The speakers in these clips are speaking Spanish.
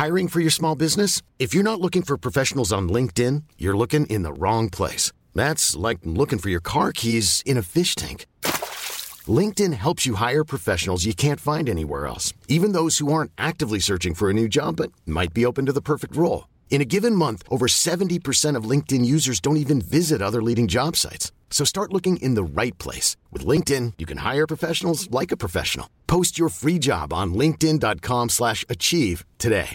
Hiring for your small business? If you're not looking for professionals on LinkedIn, you're looking in the wrong place. That's like looking for your car keys in a fish tank. LinkedIn helps you hire professionals you can't find anywhere else, even those who aren't actively searching for a new job but might be open to the perfect role. In a given month, over 70% of LinkedIn users don't even visit other leading job sites. So start looking in the right place. With LinkedIn, you can hire professionals like a professional. Post your free job on linkedin.com/achieve today.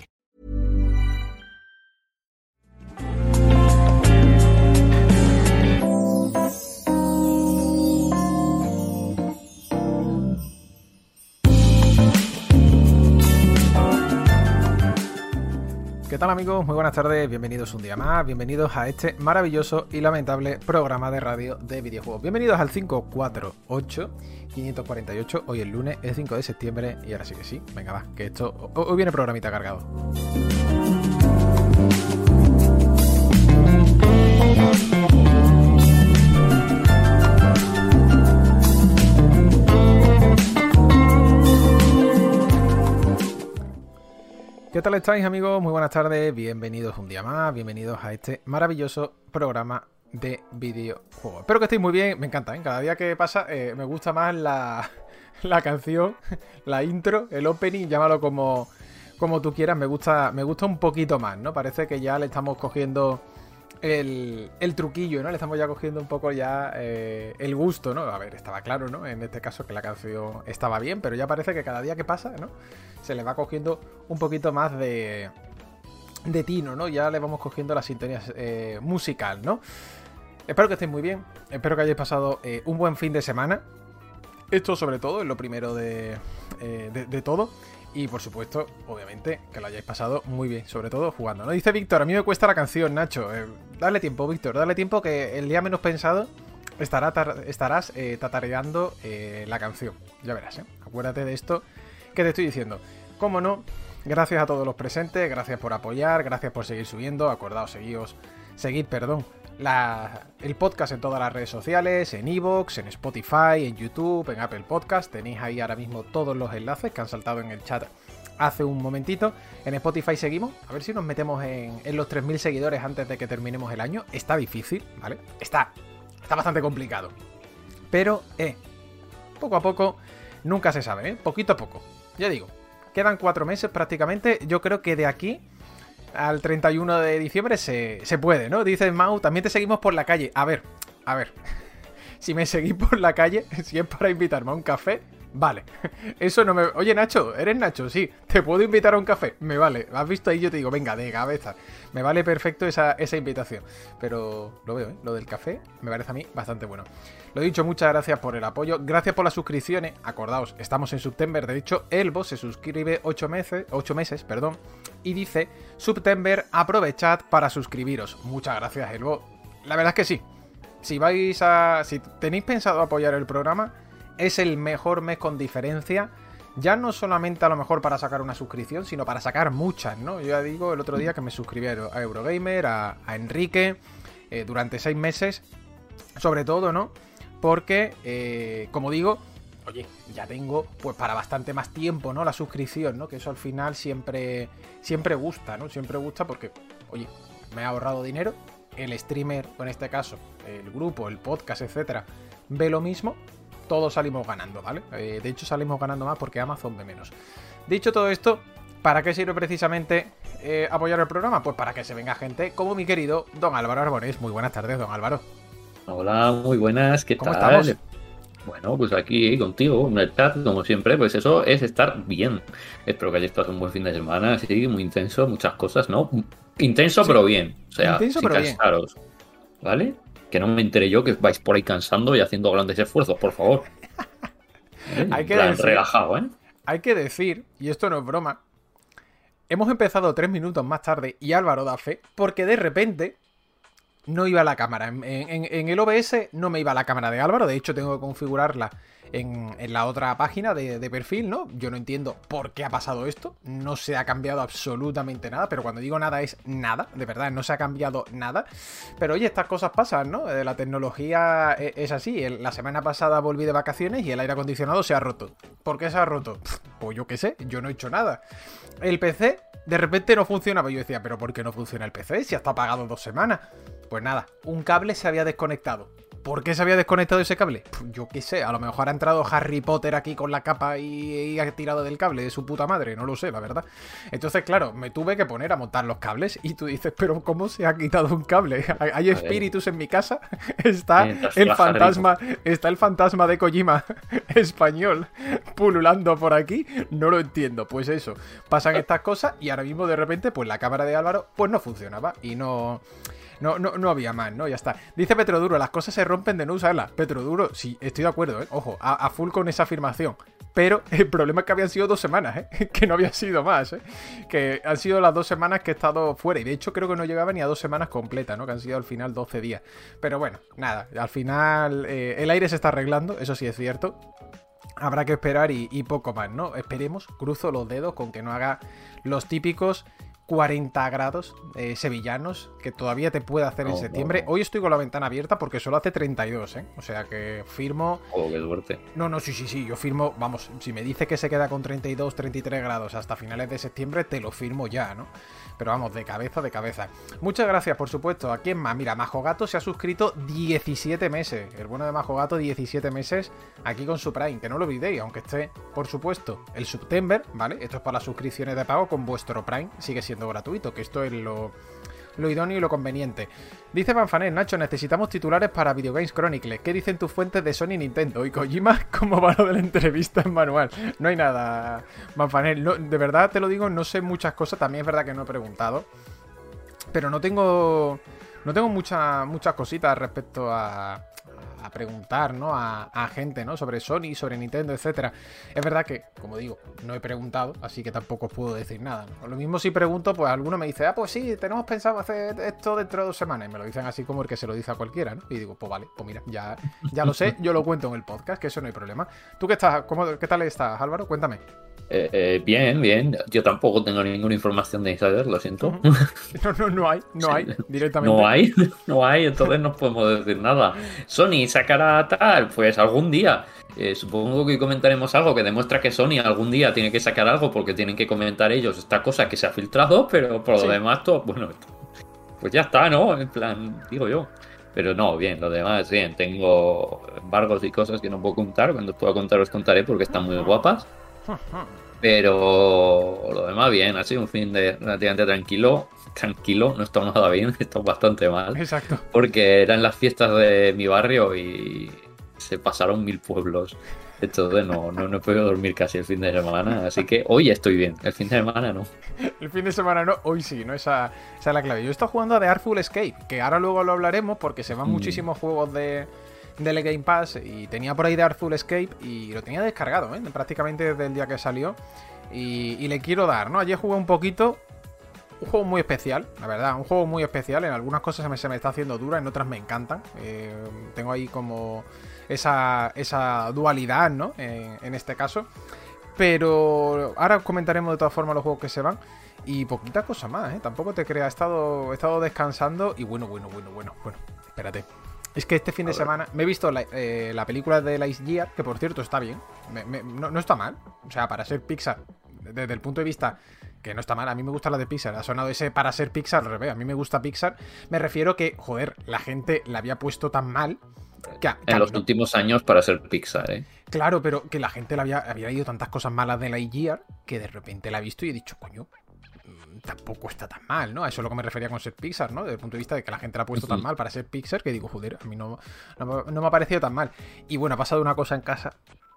¿Qué tal, amigos? Muy buenas tardes, bienvenidos un día más, bienvenidos a este maravilloso y lamentable programa de radio de videojuegos. Bienvenidos al 548, hoy es lunes, es 5 de septiembre y ahora sí que sí, venga va, que esto, hoy viene programita cargado. ¿Qué tal estáis, amigos? Muy buenas tardes, bienvenidos un día más, bienvenidos a este maravilloso programa de videojuegos. Espero que estéis muy bien, me encanta, ¿eh? Cada día que pasa me gusta más la canción, la intro, el opening, llámalo como tú quieras, me gusta un poquito más, ¿no? Parece que ya le estamos cogiendo el truquillo, ¿no? Le estamos ya cogiendo un poco ya el gusto, ¿no? A ver, estaba claro, ¿no? En este caso que la canción estaba bien, pero ya parece que cada día que pasa, ¿no? Se le va cogiendo un poquito más de tino, ¿no? Ya le vamos cogiendo la sintonía musical, ¿no? Espero que estéis muy bien, espero que hayáis pasado un buen fin de semana. Esto sobre todo es lo primero de todo. Y por supuesto, obviamente, que lo hayáis pasado muy bien, sobre todo jugando, ¿no? Dice Víctor, a mí me cuesta la canción, Nacho. Dale tiempo, Víctor, dale tiempo que el día menos pensado estarás tatareando la canción. Ya verás, ¿eh? Acuérdate de esto que te estoy diciendo. Cómo no, gracias a todos los presentes, gracias por apoyar, gracias por seguir subiendo. Acordaos, seguid, el podcast en todas las redes sociales, en iVoox, en Spotify, en YouTube, en Apple Podcast. Tenéis ahí ahora mismo todos los enlaces que han saltado en el chat hace un momentito. En Spotify seguimos, a ver si nos metemos en los 3.000 seguidores antes de que terminemos el año. Está difícil, ¿vale? Está bastante complicado. Pero, poco a poco, nunca se sabe, ¿eh? Poquito a poco. Ya digo, quedan 4 meses prácticamente. Yo creo que de aquí al 31 de diciembre se puede, ¿no? Dice Mau, también te seguimos por la calle. A ver. Si me seguís por la calle, si es para invitarme a un café, vale. Eso no me... Oye, Nacho, ¿eres Nacho? Sí, ¿te puedo invitar a un café? Me vale. ¿Has visto ahí? Yo te digo, venga, de cabeza. Me vale perfecto esa invitación. Pero lo veo, ¿eh? Lo del café me parece a mí bastante bueno. Lo dicho, muchas gracias por el apoyo. Gracias por las suscripciones. Acordaos, estamos en September. De hecho, Elbo se suscribe 8 meses, y dice, September, aprovechad para suscribiros. Muchas gracias, Elbo. La verdad es que sí. Si tenéis pensado apoyar el programa, es el mejor mes con diferencia. Ya no solamente a lo mejor para sacar una suscripción, sino para sacar muchas, ¿no? Yo ya digo el otro día que me suscribí a Eurogamer, a Enrique, durante 6 meses, sobre todo, ¿no? Porque, como digo, oye, ya tengo pues para bastante más tiempo, ¿no? La suscripción, ¿no? Que eso al final siempre gusta, ¿no? Siempre gusta porque, oye, me ha ahorrado dinero. El streamer, o en este caso, el grupo, el podcast, etcétera, ve lo mismo. Todos salimos ganando, ¿vale? De hecho, salimos ganando más porque Amazon ve menos. Dicho todo esto, ¿para qué sirve precisamente apoyar el programa? Pues para que se venga gente como mi querido Don Álvaro Arbonés. Muy buenas tardes, Don Álvaro. Hola, muy buenas, ¿qué tal? ¿Cómo estamos? Bueno, pues aquí contigo, en el chat, como siempre, pues eso es estar bien. Espero que hayáis pasado un buen fin de semana, sí, muy intenso, muchas cosas, ¿no? Intenso, sí, pero bien. O sea, intenso, sin pero cansaros, bien. ¿Vale? Que no me entere yo que vais por ahí cansando y haciendo grandes esfuerzos, por favor. Hay que plan, decir, relajado, ¿eh? Hay que decir, y esto no es broma, hemos empezado 3 minutos más tarde y Álvaro da fe, porque de repente no iba la cámara. En el OBS no me iba la cámara de Álvaro, de hecho tengo que configurarla en la otra página de perfil, ¿no? Yo no entiendo por qué ha pasado esto, no se ha cambiado absolutamente nada, pero cuando digo nada es nada, de verdad, no se ha cambiado nada. Pero oye, estas cosas pasan, ¿no? La tecnología es así. La semana pasada volví de vacaciones y el aire acondicionado se ha roto. ¿Por qué se ha roto? Pues yo qué sé, yo no he hecho nada. El PC de repente no funcionaba. Y yo decía, ¿pero por qué no funciona el PC? Si ha estado apagado 2 semanas. Pues nada, un cable se había desconectado. ¿Por qué se había desconectado ese cable? Pues yo qué sé, a lo mejor ha entrado Harry Potter aquí con la capa y ha tirado del cable de su puta madre, no lo sé, la verdad. Entonces, claro, me tuve que poner a montar los cables y tú dices, ¿pero cómo se ha quitado un cable? ¿Hay espíritus en mi casa? Está el fantasma de Kojima español pululando por aquí. No lo entiendo. Pues eso, pasan estas cosas y ahora mismo de repente, pues la cámara de Álvaro pues no funcionaba y no había más, ¿no? Ya está. Dice Petroduro, las cosas se rompen de no usarlas. Petroduro, sí, estoy de acuerdo, ¿eh? Ojo, a full con esa afirmación. Pero el problema es que habían sido 2 semanas, ¿eh? Que no había sido más, ¿eh? Que han sido las 2 semanas que he estado fuera. Y de hecho creo que no llegaba ni a 2 semanas completas, ¿no? Que han sido al final 12 días. Pero bueno, nada. Al final el aire se está arreglando, eso sí es cierto. Habrá que esperar y poco más, ¿no? Esperemos, cruzo los dedos con que no haga los típicos 40 grados sevillanos que todavía te puede hacer en septiembre. Hoy estoy con la ventana abierta porque solo hace 32, ¿eh? O sea que firmo... Oh, qué suerte. No, sí, yo firmo... Vamos, si me dice que se queda con 32, 33 grados hasta finales de septiembre, te lo firmo ya, ¿no? Pero vamos, de cabeza, de cabeza. Muchas gracias, por supuesto. ¿A quién más? Mira, Majogato se ha suscrito 17 meses. El bueno de Majogato, 17 meses aquí con su Prime. Que no lo olvidéis, aunque esté, por supuesto, el September, ¿vale? Esto es para las suscripciones de pago con vuestro Prime. Sigue siendo gratuito, que esto es lo idóneo y lo conveniente. Dice Manfanel, Nacho, necesitamos titulares para Video Games Chronicles. ¿Qué dicen tus fuentes de Sony y Nintendo? Y Kojima, ¿cómo va lo de la entrevista en manual? No hay nada, Manfanel. No, de verdad te lo digo, no sé muchas cosas. También es verdad que no he preguntado. Pero no tengo muchas cositas respecto a preguntar, ¿no? A gente, ¿no? Sobre Sony, sobre Nintendo, etcétera. Es verdad que, como digo, no he preguntado, así que tampoco os puedo decir nada, ¿no? Lo mismo si pregunto, pues alguno me dice, pues sí, tenemos pensado hacer esto dentro de 2 semanas. Y me lo dicen así como el que se lo dice a cualquiera, ¿no? Y digo, pues vale, pues mira, ya lo sé, yo lo cuento en el podcast, que eso no hay problema. ¿Tú qué tal estás, Álvaro? Cuéntame. Bien. Yo tampoco tengo ninguna información de insider, lo siento. No hay, directamente. No hay, entonces no podemos decir nada. Sony sacará tal, pues algún día. Supongo que comentaremos algo que demuestra que Sony algún día tiene que sacar algo porque tienen que comentar ellos esta cosa que se ha filtrado, pero por lo demás, todo, bueno, pues ya está, ¿no? En plan, digo yo. Pero no, bien, lo demás, bien. Tengo embargos y cosas que no puedo contar. Cuando pueda contar os contaré porque están muy guapas. Pero lo demás bien, ha sido un fin de relativamente tranquilo, no está nada bien, está bastante mal. Exacto. Porque eran las fiestas de mi barrio y se pasaron 1000 pueblos. Entonces no he podido dormir casi el fin de semana, así que hoy estoy bien, el fin de semana no. El fin de semana no, hoy sí, ¿no? Esa es la clave. Yo he estado jugando a The Artful Escape, que ahora luego lo hablaremos porque se van muchísimos juegos del Game Pass y tenía por ahí The Artful Escape y lo tenía descargado, ¿eh? Prácticamente desde el día que salió y le quiero dar, ¿no? Ayer jugué un poquito, un juego muy especial, la verdad, un juego muy especial. En algunas cosas se me está haciendo dura, en otras me encantan. Tengo ahí como esa dualidad, ¿no? En este caso. Pero ahora comentaremos de todas formas los juegos que se van. Y poquita cosa más, ¿eh? Tampoco te creas, he estado descansando y bueno, espérate. Es que este fin de semana me he visto la película de Lightyear, que por cierto está bien. No está mal. O sea, para ser Pixar, desde el punto de vista que no está mal. A mí me gusta la de Pixar. Ha sonado ese para ser Pixar al revés. A mí me gusta Pixar. Me refiero que, joder, la gente la había puesto tan mal. En los últimos años para ser Pixar, ¿eh? Claro, pero que la gente había leído tantas cosas malas de Lightyear que de repente la he visto y he dicho, coño, tampoco está tan mal, ¿no? A eso es lo que me refería con ser Pixar, ¿no? Desde el punto de vista de que la gente la ha puesto tan mal para ser Pixar que digo, joder, a mí no me ha parecido tan mal. Y bueno, ha pasado una cosa en casa.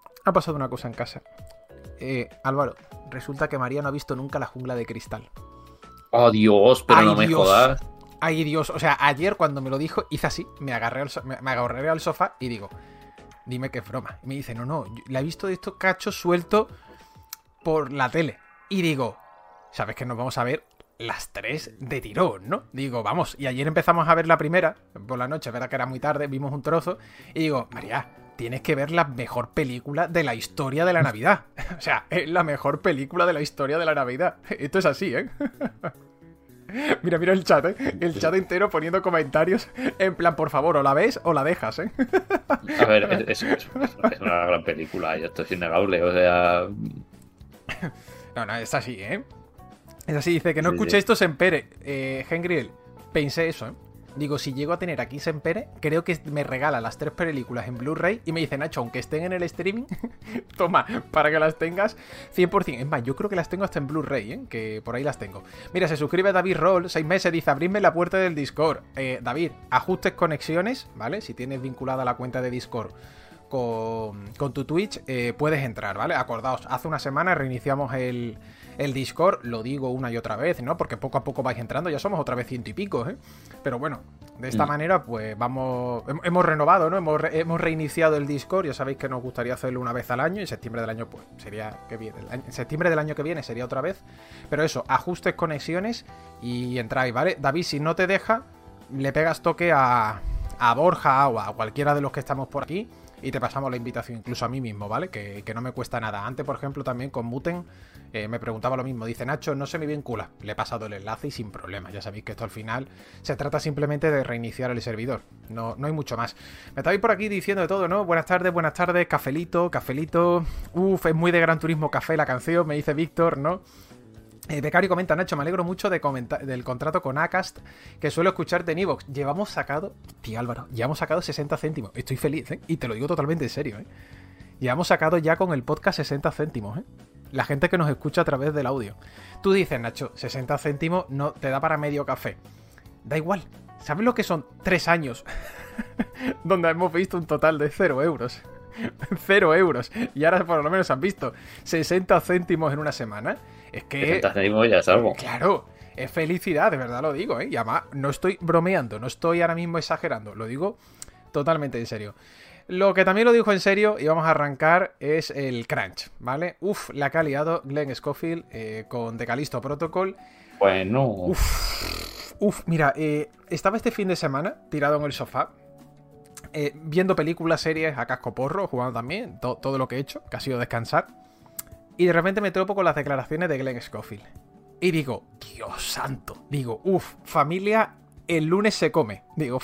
Álvaro, resulta que María no ha visto nunca La Jungla de Cristal. Oh, Dios, pero no me jodas. Ay, Dios, o sea, ayer cuando me lo dijo, hice así, me agarré al sofá y digo, dime que es broma. Y me dice, no, la he visto de estos cachos sueltos por la tele. Y digo, ¿sabes que nos vamos a ver las 3 de tirón, ¿no? Digo, vamos, y ayer empezamos a ver la primera, por la noche, verdad que era muy tarde, vimos un trozo, y digo, María, tienes que ver la mejor película de la historia de la Navidad. O sea, es la mejor película de la historia de la Navidad. Esto es así, ¿eh? Mira el chat, ¿eh? El chat entero poniendo comentarios en plan, por favor, o la ves o la dejas, ¿eh? A ver, es una gran película y esto es innegable, o sea... No, es así, ¿eh? Es así, dice que no escuche esto Sempere. Hengriel, pensé eso, ¿eh? Digo, si llego a tener aquí Sempere, creo que me regala las 3 películas en Blu-ray y me dice, Nacho, aunque estén en el streaming, toma, para que las tengas 100%. Es más, yo creo que las tengo hasta en Blu-ray, ¿eh? Que por ahí las tengo. Mira, se suscribe David Roll, 6 meses, dice, abridme la puerta del Discord. David, ajustes conexiones, ¿vale? Si tienes vinculada la cuenta de Discord con tu Twitch, puedes entrar, ¿vale? Acordaos, hace una semana reiniciamos el Discord, lo digo una y otra vez, ¿no? Porque poco a poco vais entrando, ya somos otra vez 100 y pico, ¿eh? Pero bueno, de esta manera, pues vamos, hemos renovado, ¿no? Hemos reiniciado el Discord, ya sabéis que nos gustaría hacerlo una vez al año, y en septiembre del año, pues, sería que viene, en septiembre del año que viene sería otra vez, pero eso, ajustes conexiones y entráis, ¿vale? David, si no te deja, le pegas toque a Borja o a cualquiera de los que estamos por aquí, y te pasamos la invitación, incluso a mí mismo, ¿vale? Que no me cuesta nada. Antes, por ejemplo, también con Muten me preguntaba lo mismo. Dice, Nacho, no se me vincula. Le he pasado el enlace y sin problema. Ya sabéis que esto al final se trata simplemente de reiniciar el servidor. No hay mucho más. Me estáis por aquí diciendo de todo, ¿no? Buenas tardes, cafelito. Uf, es muy de Gran Turismo Café la canción, me dice Víctor, ¿no? Becario comenta, Nacho, me alegro mucho del contrato con Acast, que suelo escucharte en iVoox. Llevamos sacado 60 céntimos. Estoy feliz, ¿eh? Y te lo digo totalmente en serio, ¿eh? Llevamos sacado ya con el podcast 60 céntimos, ¿eh? La gente que nos escucha a través del audio. Tú dices, Nacho, 60 céntimos no te da para medio café. Da igual. ¿Sabes lo que son 3 años? Donde hemos visto un total de 0 euros. 0 euros. Y ahora por lo menos han visto 60 céntimos en una semana. Es que... 60 céntimos ya es algo. Claro, es felicidad, de verdad lo digo, ¿eh? Y además no estoy bromeando, no estoy ahora mismo exagerando, lo digo totalmente en serio. Lo que también lo dijo en serio, y vamos a arrancar, es el crunch, ¿vale? Uf, la que ha liado Glenn Scofield con The Callisto Protocol. Bueno. Uf, mira, estaba este fin de semana tirado en el sofá, viendo películas, series a cascoporro, jugando también, todo lo que he hecho, que ha sido descansar. Y de repente me topo con las declaraciones de Glenn Scofield. Y digo, Dios santo. Digo, familia, el lunes se come.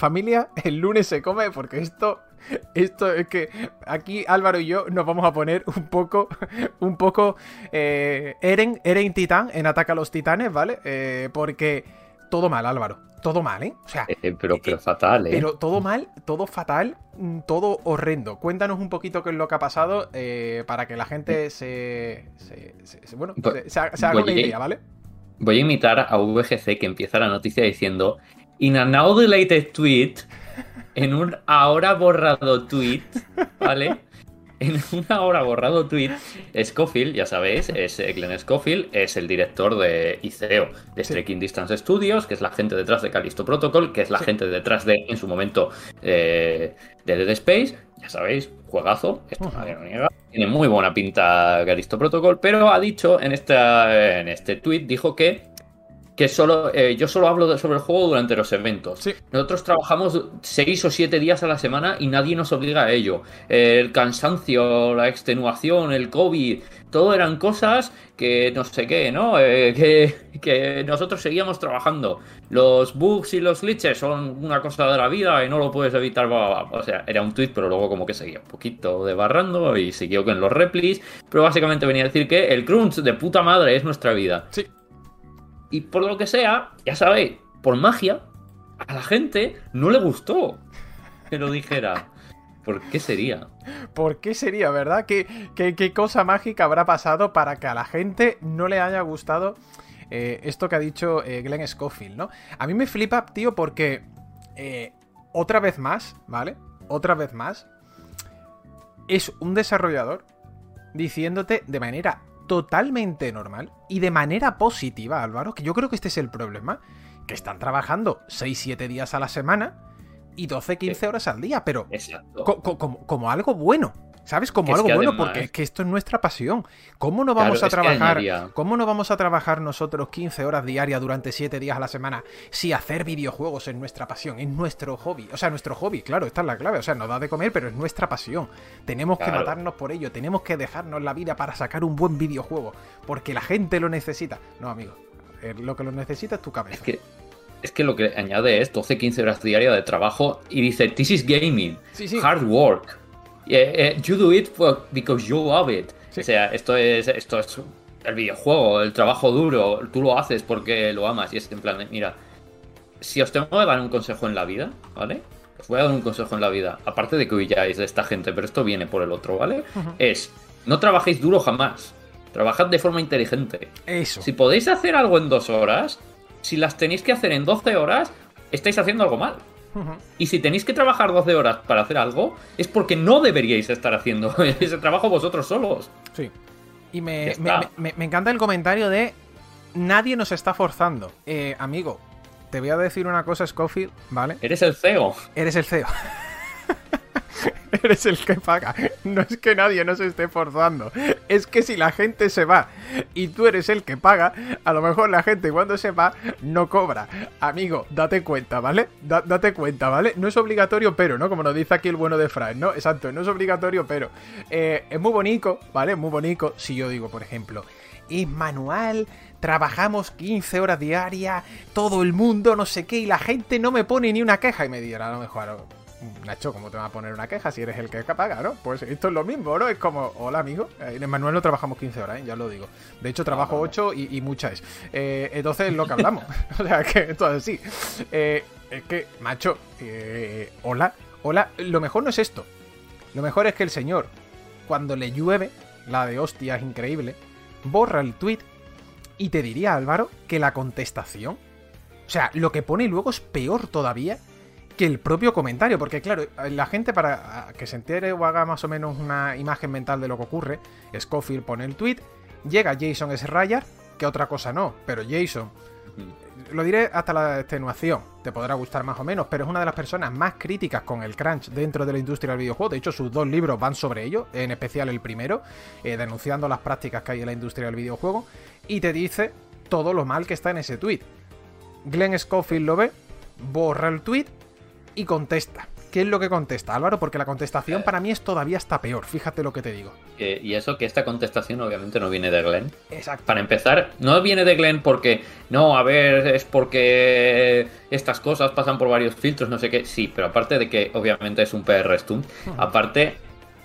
Porque esto es que aquí Álvaro y yo nos vamos a poner un poco Eren Titán en Ataca a los Titanes, ¿vale? Porque todo mal, Álvaro. Todo mal, ¿eh? O sea, pero fatal, ¿eh? Pero todo mal, todo fatal, todo horrendo. Cuéntanos un poquito qué es lo que ha pasado para que la gente se haga una idea, ¿vale? Voy a imitar a VGC, que empieza la noticia diciendo "In a now deleted tweet", en un ahora borrado tweet, ¿vale? En un ahora borrado tweet, Scofield, ya sabéis, Glenn Scofield, es el director de ICEO, de Striking Distance Studios, que es la gente detrás de Callisto Protocol, que es la gente detrás de, en su momento, de Dead Space, ya sabéis, juegazo, esto nadie lo niega. Tiene muy buena pinta Callisto Protocol, pero ha dicho en este tweet, dijo que yo solo hablo sobre el juego durante los eventos. Sí. Nosotros trabajamos 6 o 7 días a la semana y nadie nos obliga a ello. El cansancio, la extenuación, el COVID, todo eran cosas que no sé qué, ¿no? Que nosotros seguíamos trabajando. Los bugs y los glitches son una cosa de la vida y no lo puedes evitar. O sea, era un tweet, pero luego como que seguía un poquito debarrando y siguió con los replis. Pero básicamente venía a decir que el crunch de puta madre es nuestra vida. Sí. Y por lo que sea, ya sabéis, por magia, a la gente no le gustó que lo dijera. ¿Por qué sería? ¿Por qué sería, verdad? ¿Qué cosa mágica habrá pasado para que a la gente no le haya gustado esto que ha dicho Glenn Scofield, ¿no? A mí me flipa, tío, porque otra vez más, ¿vale? Otra vez más, es un desarrollador diciéndote de manera totalmente normal y de manera positiva, Álvaro, que yo creo que este es el problema, que están trabajando 6-7 días a la semana y 12-15 horas al día, pero como algo bueno, ¿sabes? Como algo bueno, porque es que esto es nuestra pasión. ¿Cómo no vamos a trabajar? ¿Cómo no vamos a trabajar nosotros 15 horas diarias durante 7 días a la semana si hacer videojuegos es nuestra pasión, es nuestro hobby? O sea, nuestro hobby, claro, esta es la clave. O sea, nos da de comer, pero es nuestra pasión. Tenemos que matarnos por ello, tenemos que dejarnos la vida para sacar un buen videojuego, porque la gente lo necesita. No, amigo, lo que lo necesita es tu cabeza. Es que lo que añade es 12-15 horas diarias de trabajo y dice, "This is gaming, hard work. You do it because you love it." Sí. O sea, esto es el videojuego, el trabajo duro, tú lo haces porque lo amas. Y es en plan, mira, si os tengo que dar un consejo en la vida, ¿vale? Os voy a dar un consejo en la vida, aparte de que huyáis de esta gente, pero esto viene por el otro, ¿vale? Es, no trabajéis duro jamás. Trabajad de forma inteligente. Eso. Si podéis hacer algo en 2 horas, si las tenéis que hacer en 12 horas, estáis haciendo algo mal. Y si tenéis que trabajar 12 horas para hacer algo, es porque no deberíais estar haciendo ese trabajo vosotros solos. Sí. Y me encanta el comentario de nadie nos está forzando. Amigo, te voy a decir una cosa, Scofield, ¿vale? Eres el CEO. Eres el CEO. Eres el que paga. No es que nadie nos esté forzando. Es que si la gente se va y tú eres el que paga, a lo mejor la gente cuando se va no cobra. Amigo, date cuenta, ¿vale? Date cuenta, ¿vale? No es obligatorio, pero, ¿no? Como nos dice aquí el bueno de Fran, ¿no? Exacto, no es obligatorio, pero es muy bonito, ¿vale? Muy bonito. Si yo digo, por ejemplo, es manual, trabajamos 15 horas diarias, todo el mundo, no sé qué, y la gente no me pone ni una queja. Y me dirá, a lo mejor, Nacho, ¿cómo te va a poner una queja si eres el que paga, no? Pues esto es lo mismo, ¿no? Es como, hola, amigo, en el manual no trabajamos 15 horas, ya lo digo. De hecho, trabajo 8 y muchas. Entonces, lo que hablamos. O sea, que esto es así. Es que, macho, hola. Lo mejor no es esto. Lo mejor es que el señor, cuando le llueve, la de hostias increíble, borra el tweet y te diría, Álvaro, que la contestación, o sea, lo que pone luego es peor todavía que el propio comentario, porque claro, la gente, para que se entere o haga más o menos una imagen mental de lo que ocurre, Scofield pone el tweet, llega Jason S. Ryder, que otra cosa no, pero Jason, lo diré hasta la extenuación, te podrá gustar más o menos, pero es una de las personas más críticas con el crunch dentro de la industria del videojuego. De hecho, sus 2 libros van sobre ello, en especial el primero, denunciando las prácticas que hay en la industria del videojuego, y te dice todo lo mal que está en ese tweet. Glenn Scofield lo ve, borra el tweet y contesta. ¿Qué es lo que contesta, Álvaro? Porque la contestación para mí es todavía hasta peor, fíjate lo que te digo. Y eso que esta contestación obviamente no viene de Glenn. Exacto. Para empezar, no viene de Glenn porque, no, a ver, es porque estas cosas pasan por varios filtros, no sé qué. Sí, pero aparte de que obviamente es un PR stunt, aparte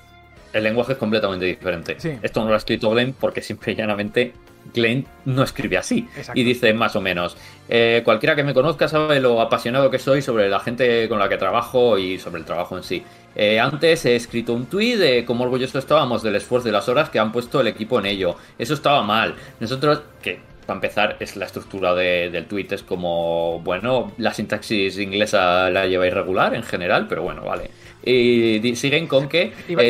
el lenguaje es completamente diferente. Sí. Esto no lo ha escrito Glenn porque simple y llanamente Glenn no escribe así. Exacto. Y dice más o menos, cualquiera que me conozca sabe lo apasionado que soy sobre la gente con la que trabajo y sobre el trabajo en sí. Antes he escrito un tuit de cómo orgullosos estábamos del esfuerzo y las horas que han puesto el equipo en ello. Eso estaba mal. Nosotros, que para empezar es la estructura del tuit, es como, bueno, la sintaxis inglesa la lleva irregular en general, pero bueno, vale. Y siguen con que Iba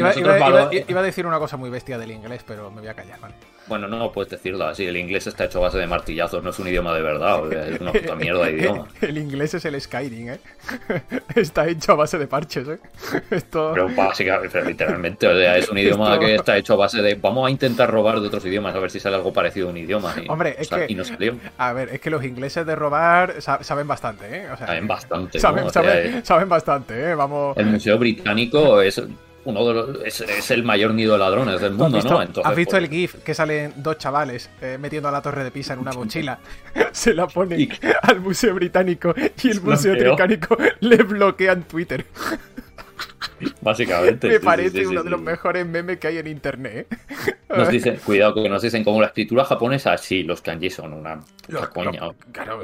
a decir una cosa muy bestia del inglés, pero me voy a callar, ¿vale? Bueno, no puedes decirlo así. El inglés está hecho a base de martillazos, no es un idioma de verdad. O sea, es una puta mierda de idioma. El inglés es el Skyrim, ¿eh? Está hecho a base de parches, ¿eh? Esto... Pero básicamente, pero literalmente, o sea, es un idioma que está hecho a base de vamos a intentar robar de otros idiomas a ver si sale algo parecido a un idioma. Y, hombre, es que... y no salió. A ver, es que los ingleses de robar saben bastante, ¿eh? O sea, saben bastante. Saben bastante, ¿eh? Vamos... El Museo Británico es... uno de los, es el mayor nido de ladrones del mundo, ¿no? Entonces, ¿has visto el GIF que salen 2 chavales metiendo a la Torre de Pisa en una mochila? Se la ponen al Museo Británico y el Museo Británico le bloquean Twitter. Básicamente. Me parece uno de los mejores memes que hay en internet. Nos dicen, cuidado, que nos dicen como la escritura japonesa, sí, los kanji son una coña. Claro,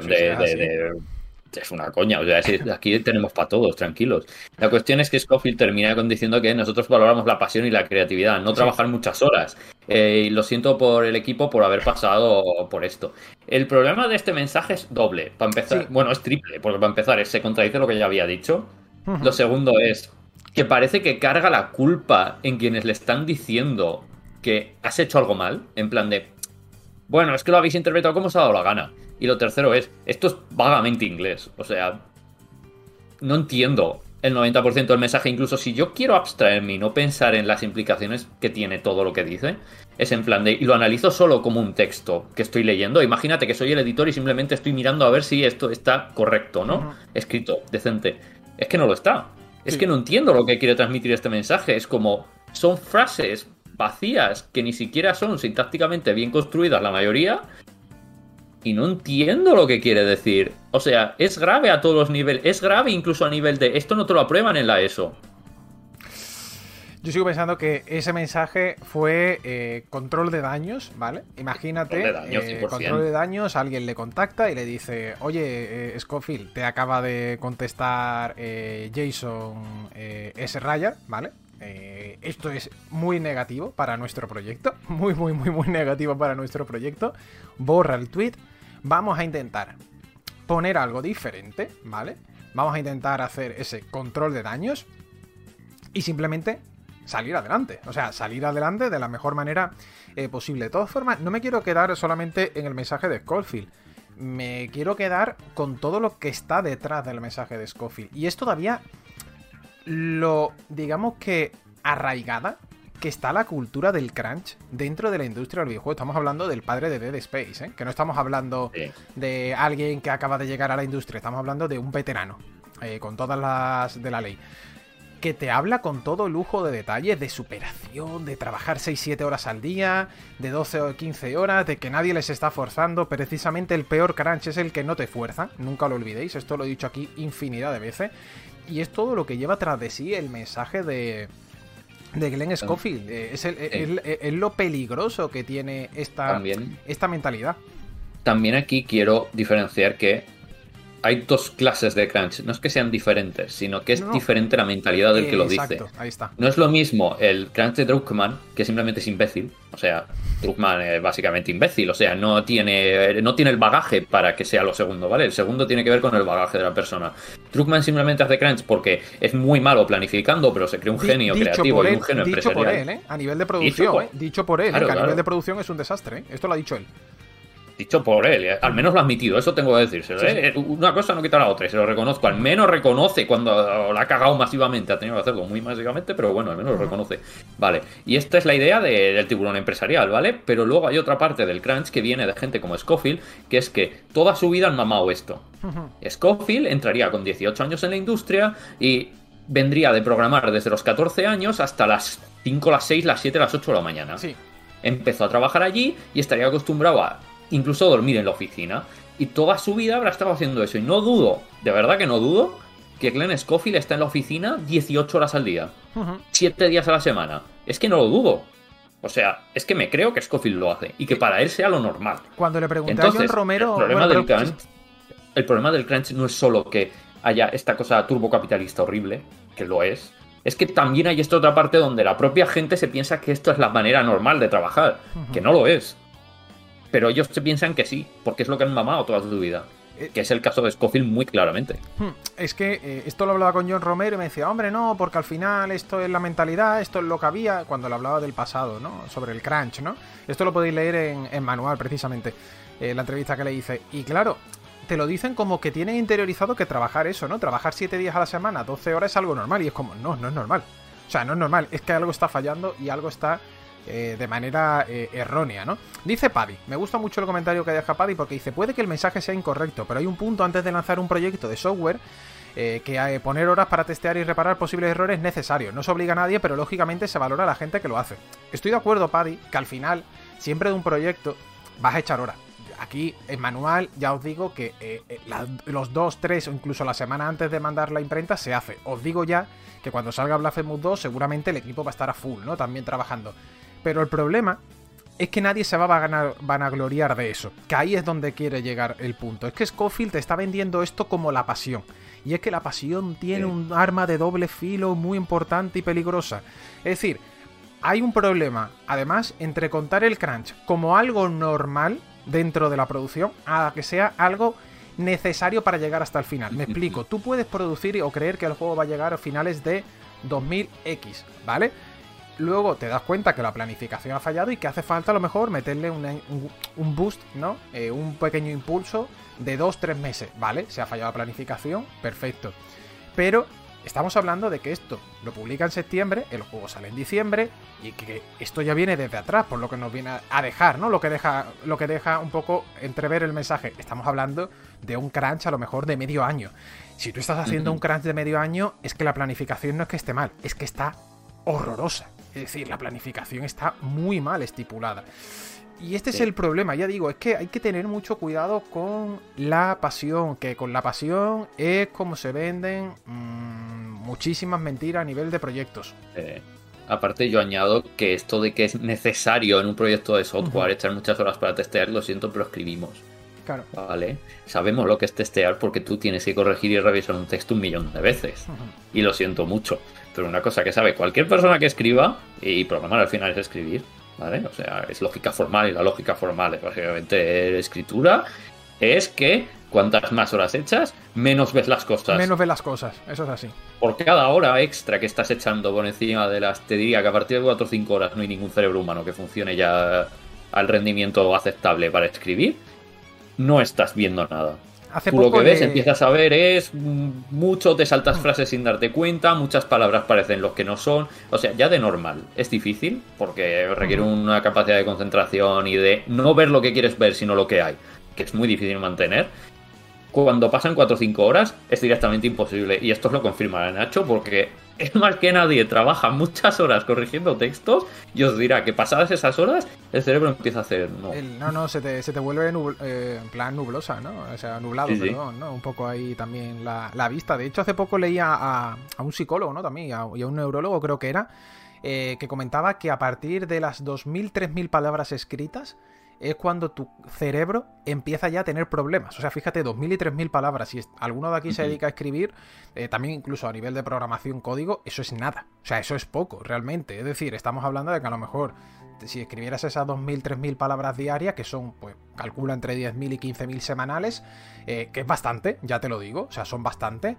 es una coña, o sea, aquí tenemos para todos, tranquilos. La cuestión es que Scofield termina diciendo que nosotros valoramos la pasión y la creatividad, no trabajar muchas horas. Y lo siento por el equipo por haber pasado por esto. El problema de este mensaje es doble. Para empezar, bueno, es triple, porque para empezar se contradice lo que ya había dicho. Lo segundo es que parece que carga la culpa en quienes le están diciendo que has hecho algo mal, en plan de, bueno, es que lo habéis interpretado como os ha dado la gana. Y lo tercero es, esto es vagamente inglés. O sea, no entiendo el 90% del mensaje. Incluso si yo quiero abstraerme y no pensar en las implicaciones que tiene todo lo que dice, es en plan de, y lo analizo solo como un texto que estoy leyendo. Imagínate que soy el editor y simplemente estoy mirando a ver si esto está correcto, ¿no? Escrito, decente. Es que no lo está. Es que no entiendo lo que quiere transmitir este mensaje. Es como, son frases vacías que ni siquiera son sintácticamente bien construidas la mayoría. Y no entiendo lo que quiere decir. O sea, es grave a todos los niveles. Es grave incluso a nivel de... Esto no te lo aprueban en la ESO. Yo sigo pensando que ese mensaje fue control de daños, ¿vale? Imagínate, Control de daños, 100%. control de daños, alguien le contacta y le dice, oye, Scofield, te acaba de contestar Jason S. Ryder, ¿vale? Esto es muy negativo para nuestro proyecto, muy negativo para nuestro proyecto. Borra el tweet, vamos a intentar poner algo diferente, ¿vale? Vamos a intentar hacer ese control de daños y simplemente salir adelante. O sea, salir adelante de la mejor manera posible. De todas formas, no me quiero quedar solamente en el mensaje de Scofield. Me quiero quedar con todo lo que está detrás del mensaje de Scofield. Y es todavía digamos que arraigada que está la cultura del crunch dentro de la industria del videojuego. Estamos hablando del padre de Dead Space, ¿eh? Que no estamos hablando de alguien que acaba de llegar a la industria. Estamos hablando de un veterano, con todas las de la ley, que te habla con todo lujo de detalles, de superación, de trabajar 6-7 horas al día, de 12 o 15 horas, de que nadie les está forzando. Precisamente el peor crunch es el que no te fuerza, nunca lo olvidéis, esto lo he dicho aquí infinidad de veces. Y es todo lo que lleva tras de sí el mensaje de Glenn Scofield. Es lo peligroso que tiene esta mentalidad. También aquí quiero diferenciar que hay dos clases de crunch. No es que sean diferentes, sino que es diferente la mentalidad del que lo dice. Ahí está. No es lo mismo el crunch de Druckmann, que simplemente es imbécil. O sea, Druckmann es básicamente imbécil. O sea, no tiene el bagaje para que sea lo segundo, ¿vale? El segundo tiene que ver con el bagaje de la persona. Druckmann simplemente hace crunch porque es muy malo planificando, pero se cree un genio creativo y un genio empresarial. Dicho por él, ¿eh? A nivel de producción, dicho por él, claro, que a nivel de producción es un desastre, ¿eh? Esto lo ha dicho él. Dicho por él, al menos lo ha admitido, eso tengo que decírselo, ¿eh? Sí. Una cosa no quita la otra, y se lo reconozco. Al menos reconoce cuando la ha cagado masivamente, ha tenido que hacerlo muy masivamente, pero bueno, al menos lo reconoce. Vale, y esta es la idea del tiburón empresarial, ¿vale? Pero luego hay otra parte del crunch que viene de gente como Scofield, que es que toda su vida han mamado esto. Scofield entraría con 18 años en la industria y vendría de programar desde los 14 años hasta las 5, las 6, las 7, las 8 de la mañana. Sí. Empezó a trabajar allí y estaría acostumbrado a incluso dormir en la oficina. Y toda su vida habrá estado haciendo eso. Y no dudo, de verdad que no dudo, que Glenn Scofield está en la oficina 18 horas al día. 7 días a la semana. Es que no lo dudo. O sea, es que me creo que Scofield lo hace. Y que para él sea lo normal. Cuando le pregunté a John Romero... El problema del crunch no es solo que haya esta cosa turbocapitalista horrible, que lo es que también hay esta otra parte donde la propia gente se piensa que esto es la manera normal de trabajar. Que no lo es. Pero ellos se piensan que sí, porque es lo que han mamado toda su vida. Que es el caso de Scofield muy claramente. Es que esto lo hablaba con John Romero y me decía, hombre, no, porque al final esto es la mentalidad, esto es lo que había, cuando le hablaba del pasado, ¿no? Sobre el crunch, ¿no? Esto lo podéis leer en manual, precisamente, la entrevista que le hice. Y claro, te lo dicen como que tienen interiorizado que trabajar eso, ¿no? Trabajar 7 días a la semana, 12 horas es algo normal. Y es como, no es normal. O sea, no es normal, es que algo está fallando y algo está... de manera errónea, ¿no? Dice Paddy, me gusta mucho el comentario que deja Paddy porque dice, puede que el mensaje sea incorrecto, pero hay un punto antes de lanzar un proyecto de software que poner horas para testear y reparar posibles errores es necesario. No se obliga a nadie, pero lógicamente se valora a la gente que lo hace. Estoy de acuerdo, Paddy, que al final, siempre de un proyecto, vas a echar horas. Aquí en manual ya os digo que los 2, 3 o incluso la semana antes de mandar la imprenta se hace. Os digo ya que cuando salga Blasphemous 2 seguramente el equipo va a estar a full, ¿no? También trabajando. Pero el problema es que nadie se va a vanagloriar de eso. Que ahí es donde quiere llegar el punto. Es que Scofield te está vendiendo esto como la pasión. Y es que la pasión tiene un arma de doble filo muy importante y peligrosa. Es decir, hay un problema, además, entre contar el crunch como algo normal dentro de la producción a que sea algo necesario para llegar hasta el final. Me explico. Tú puedes producir o creer que el juego va a llegar a finales de 2000X, ¿vale? Luego te das cuenta que la planificación ha fallado y que hace falta a lo mejor meterle un boost, ¿no? Un pequeño impulso de 2-3 meses, ¿vale? Se ha fallado la planificación, perfecto. Pero estamos hablando de que esto lo publica en septiembre, el juego sale en diciembre y que esto ya viene desde atrás, por lo que nos viene a dejar, ¿no? Lo que deja un poco entrever el mensaje. Estamos hablando de un crunch a lo mejor de medio año. Si tú estás haciendo un crunch de medio año, es que la planificación no es que esté mal, es que está horrorosa. Es decir, la planificación está muy mal estipulada. Y este es el problema, ya digo, es que hay que tener mucho cuidado con la pasión, que con la pasión es como se venden muchísimas mentiras a nivel de proyectos. aparte yo añado que esto de que es necesario en un proyecto de software echar muchas horas para testear, lo siento, pero escribimos. Claro. Vale, sabemos lo que es testear porque tú tienes que corregir y revisar un texto 1.000.000 de veces. Y lo siento mucho. Pero una cosa que sabe cualquier persona que escriba, y programar al final es escribir, ¿vale? O sea, es lógica formal, y la lógica formal es básicamente escritura, es que cuantas más horas echas, menos ves las cosas. Menos ves las cosas, eso es así. Por cada hora extra que estás echando por encima de las... Te diría que a partir de 4 o 5 horas no hay ningún cerebro humano que funcione ya al rendimiento aceptable para escribir. No estás viendo nada. Tú lo que ves, empiezas a ver es mucho, te saltas frases sin darte cuenta, muchas palabras parecen los que no son. O sea, ya de normal es difícil porque requiere una capacidad de concentración y de no ver lo que quieres ver, sino lo que hay, que es muy difícil mantener. Cuando pasan 4 o 5 horas es directamente imposible. Y esto os lo confirma Nacho porque es más que nadie trabaja muchas horas corrigiendo textos y os dirá que pasadas esas horas el cerebro empieza a hacer... se te vuelve en plan nublosa, ¿no? O sea, nublado, sí. perdón, ¿no? Un poco ahí también la vista. De hecho, hace poco leía a un psicólogo, ¿no? También, y a un neurólogo creo que era, que comentaba que a partir de las 2.000, 3.000 palabras escritas es cuando tu cerebro empieza ya a tener problemas. O sea, fíjate, 2.000 y 3.000 palabras. Si alguno de aquí se dedica a escribir, también incluso a nivel de programación código, eso es nada. O sea, eso es poco, realmente. Es decir, estamos hablando de que a lo mejor, si escribieras esas 2.000, 3.000 palabras diarias, que son, pues, calcula entre 10.000 y 15.000 semanales, que es bastante, ya te lo digo, o sea, son bastante,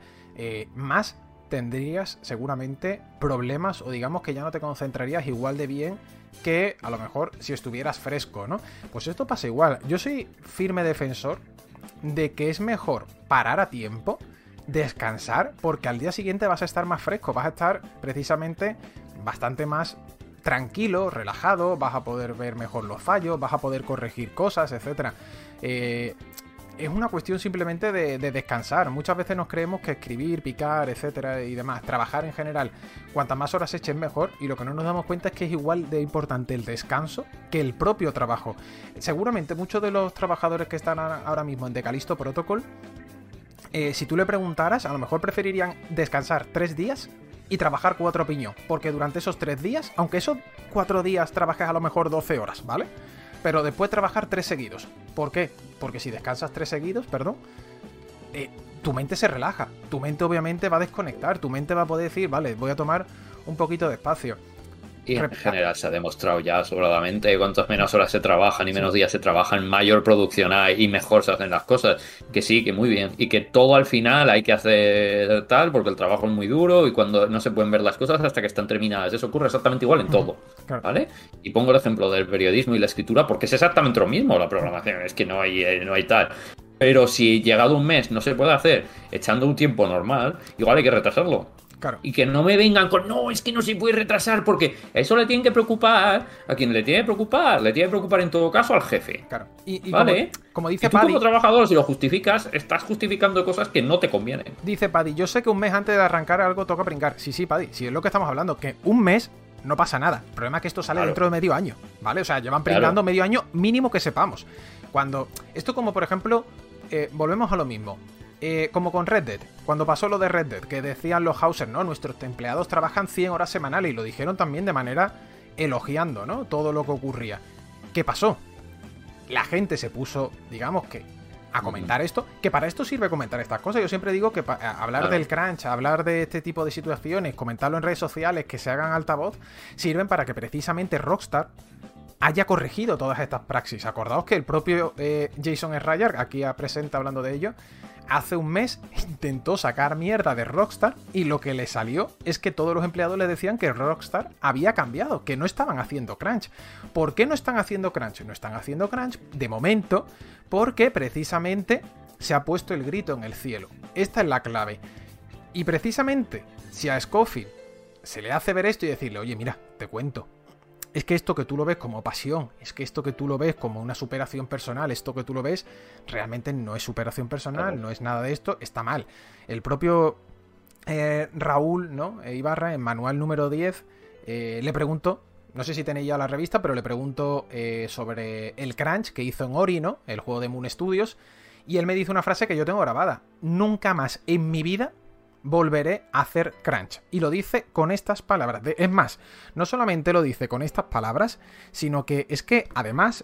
más tendrías seguramente problemas, o digamos que ya no te concentrarías igual de bien que a lo mejor si estuvieras fresco, ¿no? Pues esto pasa igual. Yo soy firme defensor de que es mejor parar a tiempo, descansar, porque al día siguiente vas a estar más fresco, vas a estar precisamente bastante más tranquilo, relajado, vas a poder ver mejor los fallos, vas a poder corregir cosas, etcétera. Es una cuestión simplemente de descansar. Muchas veces nos creemos que escribir, picar, etcétera y demás, trabajar en general, cuantas más horas eches mejor, y lo que no nos damos cuenta es que es igual de importante el descanso que el propio trabajo. Seguramente muchos de los trabajadores que están ahora mismo en The Callisto Protocol, si tú le preguntaras, a lo mejor preferirían descansar 3 días y trabajar 4 piñón, porque durante esos 3 días, aunque esos 4 días trabajes a lo mejor 12 horas, ¿vale? Pero después trabajar 3 seguidos. ¿Por qué? Porque si descansas 3 seguidos, tu mente se relaja. Tu mente obviamente va a desconectar. Tu mente va a poder decir, vale, voy a tomar un poquito de espacio. Y en general se ha demostrado ya sobradamente que cuantas menos horas se trabajan y menos días se trabajan, mayor producción hay y mejor se hacen las cosas. Que sí, que muy bien. Y que todo al final hay que hacer tal porque el trabajo es muy duro y cuando no se pueden ver las cosas hasta que están terminadas. Eso ocurre exactamente igual en todo. ¿Vale? Y pongo el ejemplo del periodismo y la escritura porque es exactamente lo mismo la programación. Es que no hay tal. Pero si llegado un mes no se puede hacer echando un tiempo normal, igual hay que retrasarlo. Claro. Y que no me vengan con, no, es que no se puede retrasar, porque eso le tiene que preocupar, a quien le tiene que preocupar en todo caso al jefe. Claro. Y ¿vale? Como dice y tú Paddy, como trabajador, si lo justificas, estás justificando cosas que no te convienen. Dice Paddy, yo sé que un mes antes de arrancar algo toca pringar. Sí, Paddy, sí es lo que estamos hablando, que un mes no pasa nada. El problema es que esto sale dentro de medio año, ¿vale? O sea, llevan pringando medio año mínimo que sepamos. Cuando... Esto como, por ejemplo, volvemos a lo mismo. Como con Red Dead, cuando pasó lo de Red Dead, que decían los Hauser, ¿no? Nuestros empleados trabajan 100 horas semanales, y lo dijeron también de manera elogiando, ¿no? Todo lo que ocurría. ¿Qué pasó? La gente se puso, digamos que, a comentar esto, que para esto sirve comentar estas cosas. Yo siempre digo que hablar del crunch, hablar de este tipo de situaciones, comentarlo en redes sociales, que se hagan altavoz, sirven para que precisamente Rockstar haya corregido todas estas praxis. Acordaos que el propio Jason Schreier, aquí presenta hablando de ello, hace un mes intentó sacar mierda de Rockstar y lo que le salió es que todos los empleados le decían que Rockstar había cambiado, que no estaban haciendo crunch. ¿Por qué no están haciendo crunch? No están haciendo crunch de momento porque precisamente se ha puesto el grito en el cielo. Esta es la clave. Y precisamente si a Scofield se le hace ver esto y decirle, oye, mira, te cuento, es que esto que tú lo ves como pasión, es que esto que tú lo ves como una superación personal, esto que tú lo ves realmente no es superación personal, no es nada de esto, está mal. El propio Raúl, ¿no? Ibarra, en manual número 10, le pregunto, no sé si tenéis ya la revista, pero le pregunto sobre el crunch que hizo en Ori, ¿no? El juego de Moon Studios, y él me dice una frase que yo tengo grabada: nunca más en mi vida volveré a hacer crunch. Y lo dice con estas palabras. Es más, no solamente lo dice con estas palabras, sino que es que además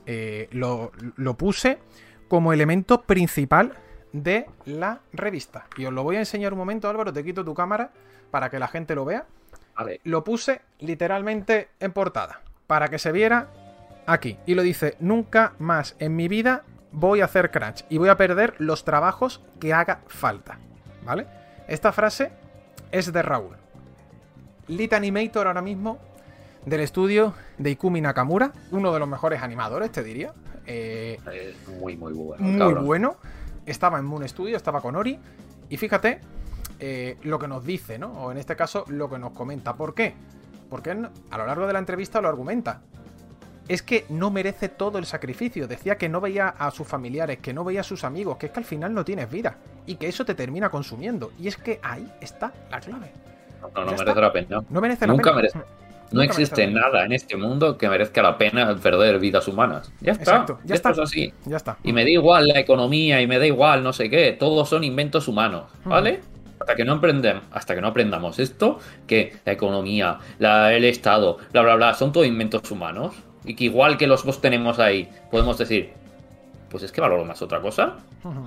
lo puse como elemento principal de la revista. Y os lo voy a enseñar un momento, Álvaro, te quito tu cámara para que la gente lo vea. Vale. Lo puse literalmente en portada, para que se viera aquí. Y lo dice: nunca más en mi vida voy a hacer crunch y voy a perder los trabajos que haga falta. ¿Vale? Esta frase es de Raúl, lead animator ahora mismo del estudio de Ikumi Nakamura, uno de los mejores animadores, te diría. Es muy bueno. Muy cabrón. bueno. Estaba en Moon Studio, estaba con Ori. Y fíjate lo que nos dice, ¿no? O en este caso, lo que nos comenta. ¿Por qué? Porque a lo largo de la entrevista lo argumenta. Es que no merece todo el sacrificio. Decía que no veía a sus familiares, que no veía a sus amigos, que es que al final no tienes vida. Y que eso te termina consumiendo. Y es que ahí está la clave. No merece la pena. No merece la Nunca pena. merece. No Nunca existe merece la pena. nada en este mundo que merezca la pena perder vidas humanas. Ya está. Exacto, ya está. Esto es así. Ya está. Y me da igual la economía y me da igual no sé qué. Todos son inventos humanos, ¿vale? Hasta que no aprendamos esto, que la economía, el Estado, bla, bla, bla, son todos inventos humanos. Y que igual que los dos tenemos ahí, podemos decir, pues es que valoro más otra cosa.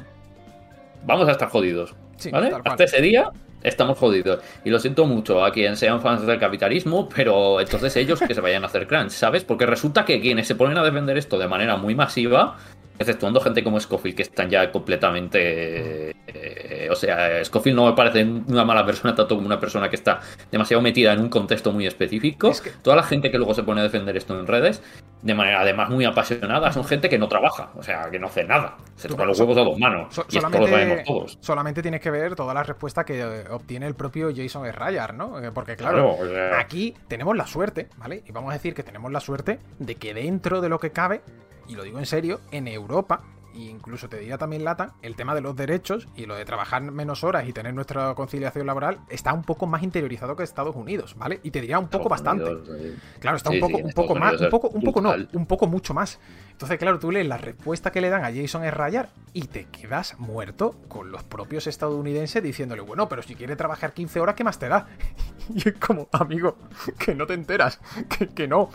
Vamos a estar jodidos, Sí, ¿vale? tal cual. Hasta ese día estamos jodidos. Y lo siento mucho a quienes sean fans del capitalismo, pero entonces ellos que se vayan a hacer crunch, ¿sabes? Porque resulta que quienes se ponen a defender esto de manera muy masiva, exceptuando gente como Scofield, que están ya completamente... o sea, Scofield no me parece una mala persona, tanto como una persona que está demasiado metida en un contexto muy específico. Es que- Toda la gente que luego se pone a defender esto en redes, de manera además muy apasionada, son gente que no trabaja, o sea, que no hace nada. Se toca los huevos a dos manos. Y esto lo sabemos todos. Solamente tienes que ver toda la respuesta que obtiene el propio Jason Schreier, ¿no? Porque claro, o sea, aquí tenemos la suerte, ¿vale? Y vamos a decir que tenemos la suerte de que dentro de lo que cabe, y lo digo en serio, en Europa, e incluso te diría también LATAM, el tema de los derechos y lo de trabajar menos horas y tener nuestra conciliación laboral está un poco más interiorizado que Estados Unidos, ¿vale? Y te diría un poco bastante. Claro, está Sí, un sí, poco, en un poco Estados más, Unidos un poco es no, brutal. un poco mucho más. Entonces, claro, tú lees la respuesta que le dan a Jason Schreier y te quedas muerto con los propios estadounidenses diciéndole, bueno, pero si quiere trabajar 15 horas, ¿qué más te da? Y es como, amigo, que no te enteras, que no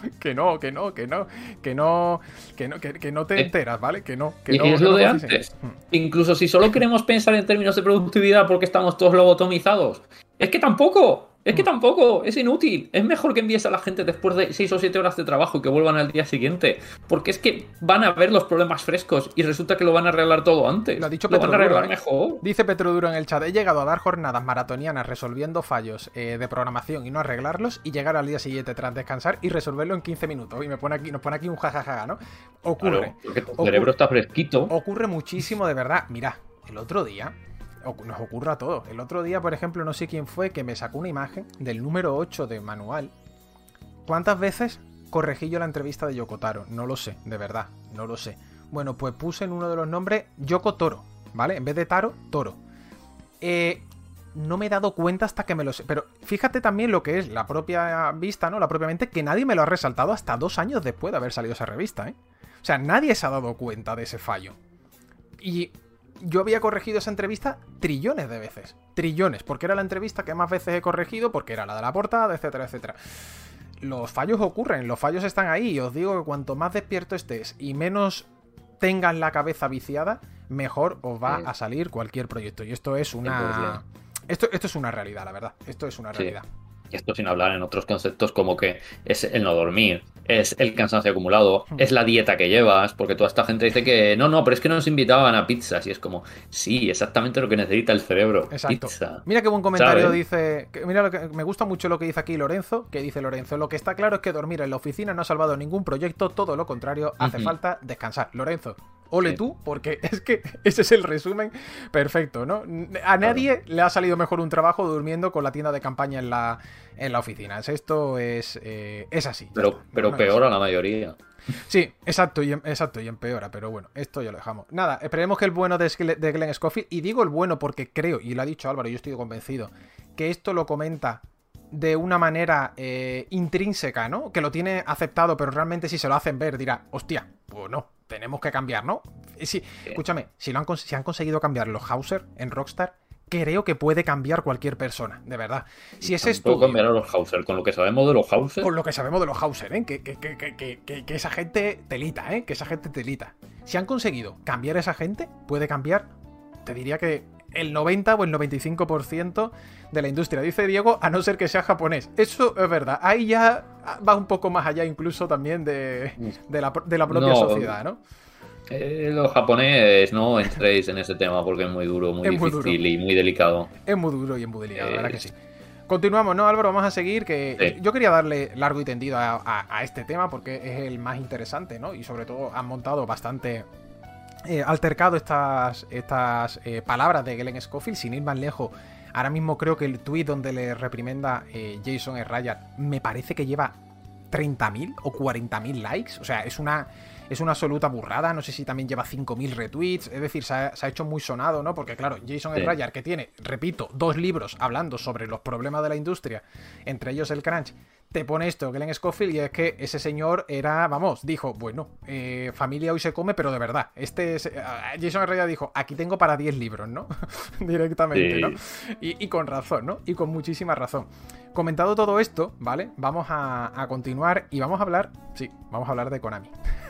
te enteras, ¿vale? Que no Y es que lo no de confíes en antes. eso. Incluso si solo queremos pensar en términos de productividad porque estamos todos lobotomizados, es que tampoco. Es inútil. Es mejor que envíes a la gente después de 6 o 7 horas de trabajo y que vuelvan al día siguiente. Porque es que van a ver los problemas frescos y resulta que lo van a arreglar todo antes. Lo ha dicho van a Petroduro, arreglar ¿eh? mejor. Dice Petroduro en el chat: he llegado a dar jornadas maratonianas resolviendo fallos de programación y no arreglarlos, y llegar al día siguiente tras descansar y resolverlo en 15 minutos. Y nos pone aquí un jajaja, ¿no? Ocurre. Claro, porque tu cerebro está fresquito. Ocurre muchísimo, de verdad. Mira, el otro día, nos ocurre a todos. El otro día, por ejemplo, no sé quién fue que me sacó una imagen del número 8 de manual. ¿Cuántas veces corregí yo la entrevista de Yoko Taro? No lo sé, de verdad, no lo sé. Bueno, pues puse en uno de los nombres Yoko Toro, ¿vale? En vez de Taro, Toro. No me he dado cuenta hasta que me lo sé. Pero fíjate también lo que es la propia vista, ¿no? La propia mente, que nadie me lo ha resaltado hasta 2 años después de haber salido esa revista, ¿eh? O sea, nadie se ha dado cuenta de ese fallo. Y yo había corregido esa entrevista trillones de veces. Trillones, porque era la entrevista que más veces he corregido, porque era la de la portada, etcétera, etcétera. Los fallos ocurren, los fallos están ahí. Y os digo que cuanto más despierto estés y menos tengas la cabeza viciada, mejor os va a salir cualquier proyecto. Y esto es una... Esto es una realidad, la verdad. Esto es una realidad. Y esto sin hablar en otros conceptos como que es el no dormir, es el cansancio acumulado, es la dieta que llevas, porque toda esta gente dice que no, pero es que nos invitaban a pizzas, y es como, sí, exactamente lo que necesita el cerebro. Exacto. Pizza. Mira qué buen comentario, ¿sabes? dice. Mira, me gusta mucho lo que dice aquí Lorenzo. Que dice Lorenzo: lo que está claro es que dormir en la oficina no ha salvado ningún proyecto, todo lo contrario, hace falta descansar. Lorenzo, ole tú, porque es que ese es el resumen perfecto, ¿no? A nadie le ha salido mejor un trabajo durmiendo con la tienda de campaña en la oficina. Esto es así. Pero No peor a la mayoría. Sí, exacto, y empeora, pero bueno, esto ya lo dejamos. Nada, esperemos que el bueno de Glenn Scofield, y digo el bueno porque creo, y lo ha dicho Álvaro, yo estoy convencido, que esto lo comenta de una manera intrínseca, ¿no? Que lo tiene aceptado, pero realmente si se lo hacen ver dirá, hostia, pues no, tenemos que cambiar, ¿no? Sí, escúchame, si han conseguido cambiar los Hauser en Rockstar, creo que puede cambiar cualquier persona, de verdad. Si ese Puedo estudio... cambiar a los Hauser, con lo que sabemos de los Hauser. Con lo que sabemos de los Hauser, ¿eh? Que esa gente telita, ¿eh? Que esa gente telita. Si han conseguido cambiar a esa gente, puede cambiar, te diría que el 90 o el 95% de la industria. Dice Diego, a no ser que sea japonés. Eso es verdad. Ahí ya va un poco más allá incluso también de la propia sociedad, ¿no? Los japoneses no entréis en ese tema porque es muy duro, muy difícil y muy delicado. Es muy duro y es muy delicado, la verdad que sí. Continuamos, ¿no, Álvaro? Vamos a seguir, que yo quería darle largo y tendido a este tema porque es el más interesante, ¿no? Y sobre todo han montado bastante altercado estas palabras de Glenn Scofield, sin ir más lejos. Ahora mismo creo que el tweet donde le reprimenda Jason Schreier me parece que lleva 30.000 o 40.000 likes. O sea, es una absoluta burrada. No sé si también lleva 5.000 retweets. Es decir, se ha hecho muy sonado, ¿no? Porque claro, Jason Schreier, que tiene, repito, 2 libros hablando sobre los problemas de la industria, entre ellos el crunch, te pone esto, Glenn Scofield, y es que ese señor era, dijo, bueno, familia hoy se come, pero de verdad. Jason Schreier dijo, aquí tengo para 10 libros, ¿no? Directamente, ¿no? Y con razón, ¿no? Y con muchísima razón. Comentado todo esto, ¿vale? Vamos a continuar y vamos a hablar de Konami.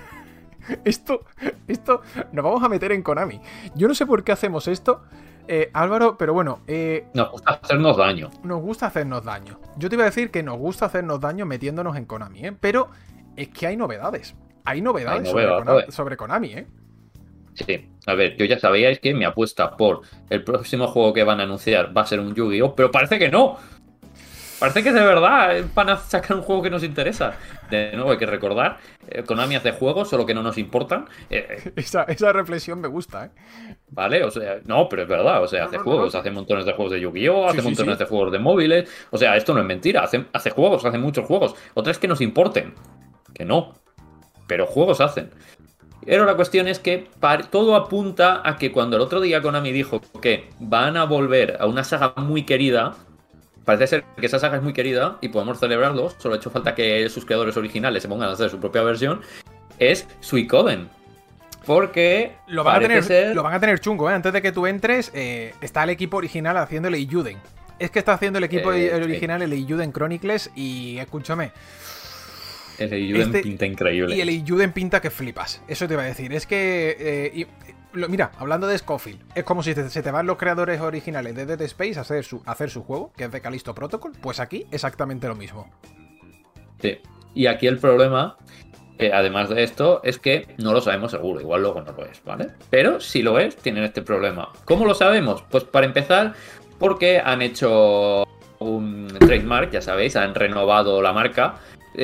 Esto nos vamos a meter en Konami. Yo no sé por qué hacemos esto, Álvaro, pero bueno, nos gusta hacernos daño. Nos gusta hacernos daño. Yo te iba a decir que nos gusta hacernos daño metiéndonos en Konami, ¿eh? Pero es que hay novedades. Hay novedades sobre Konami, ¿eh? Sí, a ver, yo ya sabíais que mi apuesta por el próximo juego que van a anunciar va a ser un Yu-Gi-Oh, pero parece que no. Parece que de verdad van a sacar un juego que nos interesa. De nuevo, hay que recordar, Konami hace juegos, solo que no nos importan. Esa reflexión me gusta, ¿eh? Vale, o sea, no, pero es verdad, o sea, hace juegos, hace montones de juegos de Yu-Gi-Oh, hace montones de juegos de móviles, o sea, esto no es mentira, hace juegos, hace muchos juegos. Otra es que nos importen, que no, pero juegos hacen. Pero la cuestión es que todo apunta a que cuando el otro día Konami dijo que van a volver a una saga muy querida, parece ser que esa saga es muy querida y podemos celebrarlo, solo ha hecho falta que sus creadores originales se pongan a hacer su propia versión, es Suikoden. Porque lo van a tener chungo, ¿eh? Antes de que tú entres, está el equipo original haciendo el Eiyuden. Es que está haciendo el equipo original el Eiyuden Chronicles y escúchame. El Eiyuden pinta increíble. Y el Eiyuden pinta que flipas. Eso te iba a decir. Es que... mira, hablando de Scofield, es como si se te van los creadores originales de Dead Space a hacer su juego, que es de Callisto Protocol. Pues aquí exactamente lo mismo. Sí. Y aquí el problema, además de esto, es que no lo sabemos seguro. Igual luego no lo es, ¿vale? Pero si lo es, tienen este problema. ¿Cómo lo sabemos? Pues para empezar, porque han hecho un trademark, ya sabéis, han renovado la marca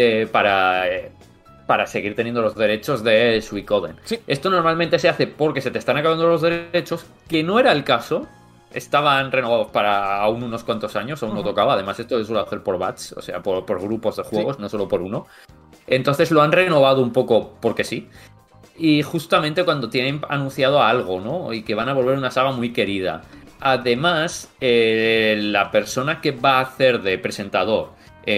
para seguir teniendo los derechos de Suikoden. Sí. Esto normalmente se hace porque se te están acabando los derechos, que no era el caso. Estaban renovados para aún unos cuantos años, aún no tocaba. Además, esto se suele hacer por batch, o sea, por grupos de juegos, no solo por uno. Entonces lo han renovado un poco porque sí. Y justamente cuando tienen anunciado algo, ¿no? Y que van a volver una saga muy querida. Además, la persona que va a hacer de presentador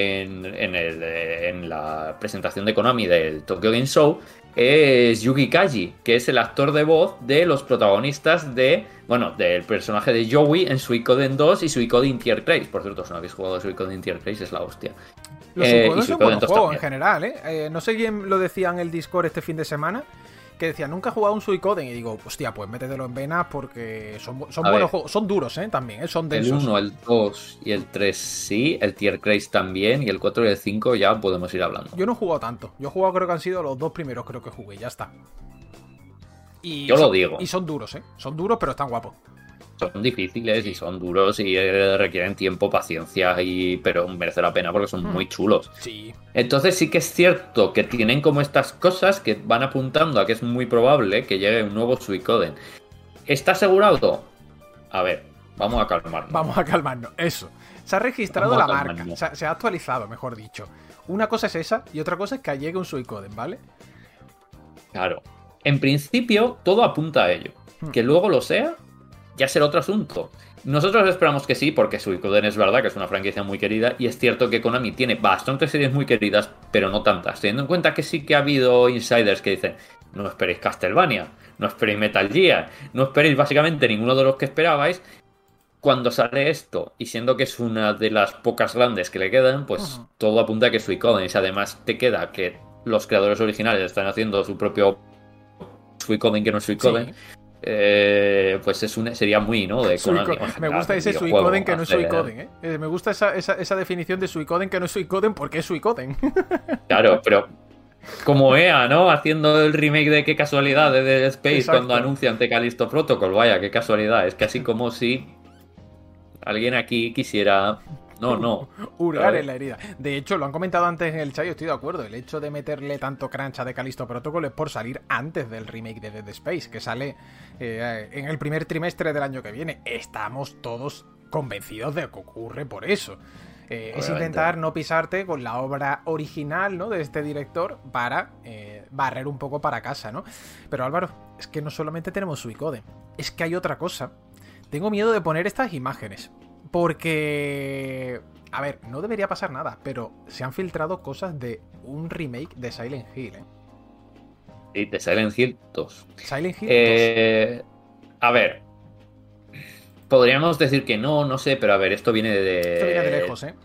en la presentación de Konami del Tokyo Game Show es Yuki Kaji, que es el actor de voz de los protagonistas del personaje de Joey en Suikoden 2 y Suikoden Tier Crisis. Por cierto, si no habéis jugado Suikoden Tier Crisis, es la hostia. Los Suikoden son buenos juegos en general, ¿eh? No sé quién lo decía en el Discord este fin de semana, que decía, nunca he jugado un Suikoden, y digo, hostia, pues métetelo en venas porque son buenos juegos, son duros, también, son densos. El 1, el 2 y el 3 sí, el Tier Crisis también, y el 4 y el 5 ya podemos ir hablando. Yo no he jugado tanto, yo he jugado, creo que han sido los 2 primeros, creo que jugué, ya está. Y yo lo digo. Y son duros, son duros, pero están guapos. Son difíciles y son duros y requieren tiempo, paciencia, pero merece la pena porque son muy chulos. Sí. Entonces sí que es cierto que tienen como estas cosas que van apuntando a que es muy probable que llegue un nuevo Suikoden. ¿Está asegurado? A ver, vamos a calmarnos. Eso. Se ha registrado la marca, se ha actualizado, mejor dicho. Una cosa es esa y otra cosa es que llegue un Suikoden, ¿vale? Claro. En principio, todo apunta a ello. Que luego lo sea, ya será otro asunto. Nosotros esperamos que sí, porque Suikoden es verdad que es una franquicia muy querida, y es cierto que Konami tiene bastantes series muy queridas, pero no tantas. Teniendo en cuenta que sí que ha habido insiders que dicen, no esperéis Castlevania, no esperéis Metal Gear, no esperéis básicamente ninguno de los que esperabais. cuando sale esto, y siendo que es una de las pocas grandes que le quedan, pues todo apunta a que es Suicoden. Y si además te queda que los creadores originales están haciendo su propio Suicoden que no es Suicoden, Sí. Pues sería muy, ¿no? De Konami. Me gusta ese Suicoden que no es Suicoden, ¿eh? Me gusta esa definición de Suicoden que no es Suicoden porque es Suicoden. Claro, pero como EA, ¿no? Haciendo el remake de qué casualidad de Dead Space. Exacto. Cuando anuncian The Callisto Protocol. Vaya, qué casualidad. Es casi como si alguien aquí quisiera... No. Hurgar en la herida. De hecho, lo han comentado antes en el chat y estoy de acuerdo. El hecho de meterle tanto crunch a The Callisto Protocol es por salir antes del remake de Dead Space, que sale en el primer trimestre del año que viene. Estamos todos convencidos de que ocurre por eso. Es intentar no pisarte con la obra original, ¿no?, de este director para barrer un poco para casa, ¿no? Pero Álvaro, es que no solamente tenemos Suicoden, es que hay otra cosa. Tengo miedo de poner estas imágenes porque, a ver, no debería pasar nada, pero se han filtrado cosas de un remake de Silent Hill, ¿eh? Sí, de Silent Hill 2. Silent Hill 2. A ver, podríamos decir que no sé, pero a ver, esto viene Esto viene de lejos, ¿eh?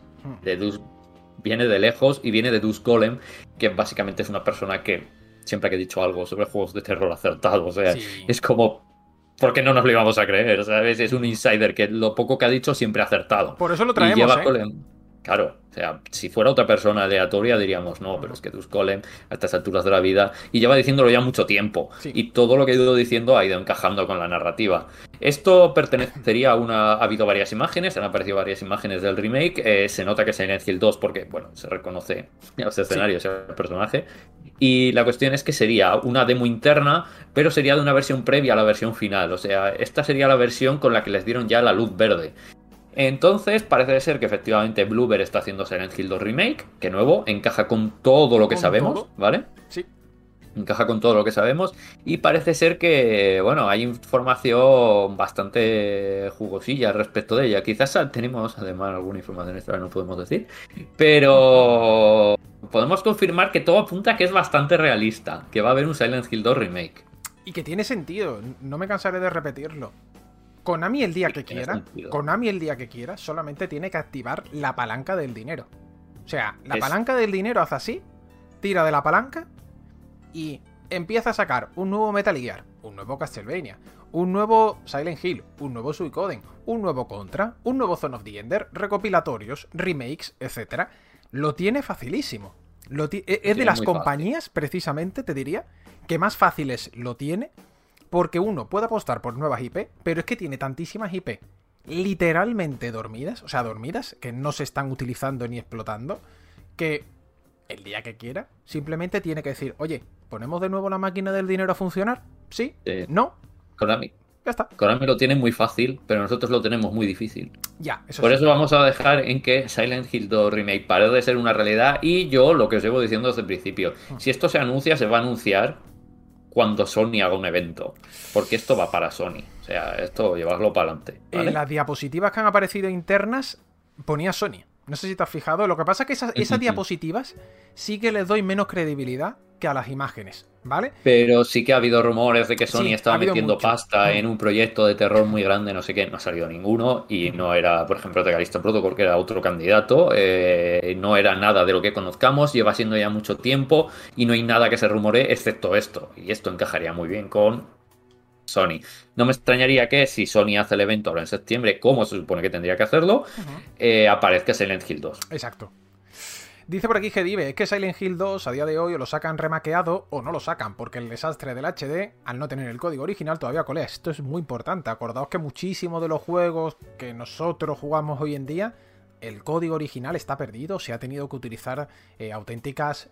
Viene de lejos y viene de Dus Golem, que básicamente es una persona que siempre que ha dicho algo sobre juegos de terror acertado, o sea, Sí. es como, ¿por qué no nos lo íbamos a creer? ¿Sabes? Es un insider que lo poco que ha dicho siempre ha acertado. Por eso lo Y traemos, lleva ¿eh? Golem. Claro, o sea, si fuera otra persona aleatoria diríamos, no, pero es que Dus Golem a estas alturas de la vida, y lleva diciéndolo ya mucho tiempo, Sí. y todo lo que ha ido diciendo ha ido encajando con la narrativa. Esto pertenecería a una... Ha habido varias imágenes, han aparecido varias imágenes del remake, se nota que es Silent Hill 2 porque, bueno, se reconoce en los escenarios el personaje, y la cuestión es que sería una demo interna, pero sería de una versión previa a la versión final, o sea, esta sería la versión con la que les dieron ya la luz verde. Entonces, parece ser que efectivamente Bloober está haciendo Silent Hill 2 Remake, que nuevo, encaja con todo lo que ¿Con sabemos, todo? ¿vale? Sí. Encaja con todo lo que sabemos y parece ser que, bueno, hay información bastante jugosilla respecto de ella. Quizás tenemos además alguna información extra que no podemos decir, pero podemos confirmar que todo apunta a que es bastante realista, que va a haber un Silent Hill 2 Remake. Y que tiene sentido, no me cansaré de repetirlo. Konami el día que tiene quiera, sentido. Konami el día que quiera, solamente tiene que activar la palanca del dinero. O sea, la Es- palanca del dinero hace así, tira de la palanca y empieza a sacar un nuevo Metal Gear, un nuevo Castlevania, un nuevo Silent Hill, un nuevo Suicoden, un nuevo Contra, un nuevo Zone of the Ender, recopilatorios, remakes, etc. Lo tiene facilísimo. Es de tiene las muy compañías, precisamente, te diría, que más fáciles lo tiene, porque uno puede apostar por nuevas IP, pero es que tiene tantísimas IP literalmente dormidas, o sea, dormidas, que no se están utilizando ni explotando, que el día que quiera, simplemente tiene que decir, oye, ¿ponemos de nuevo la máquina del dinero a funcionar? ¿Sí? ¿No? Konami, Ya está. Konami lo tiene muy fácil, pero nosotros lo tenemos muy difícil. Ya, eso Por sí. eso vamos a dejar en que Silent Hill 2 Remake pare de ser una realidad y yo lo que os llevo diciendo desde el principio, si esto se anuncia, se va a anunciar cuando Sony haga un evento, porque esto va para Sony, o sea, esto llevarlo para adelante, ¿vale? Las diapositivas que han aparecido internas ponía Sony. No sé si te has fijado. Lo que pasa es que esas diapositivas sí que les doy menos credibilidad que a las imágenes, ¿vale? Pero sí que ha habido rumores de que Sony Sí, ha estaba habido metiendo mucho. pasta en un proyecto de terror muy grande, no sé qué, no ha salido ninguno y no era, por ejemplo, The Callisto Protocol, que era otro candidato, no era nada de lo que conozcamos, lleva siendo ya mucho tiempo y no hay nada que se rumore excepto esto, y esto encajaría muy bien con Sony. No me extrañaría que si Sony hace el evento ahora en septiembre, como se supone que tendría que hacerlo, aparezca Silent Hill 2. Exacto. Dice por aquí Gedive, es que Silent Hill 2 a día de hoy o lo sacan remaqueado o no lo sacan, porque el desastre del HD, al no tener el código original, todavía colea. Esto es muy importante. Acordaos que muchísimos de los juegos que nosotros jugamos hoy en día, el código original está perdido, se ha tenido que utilizar auténticas...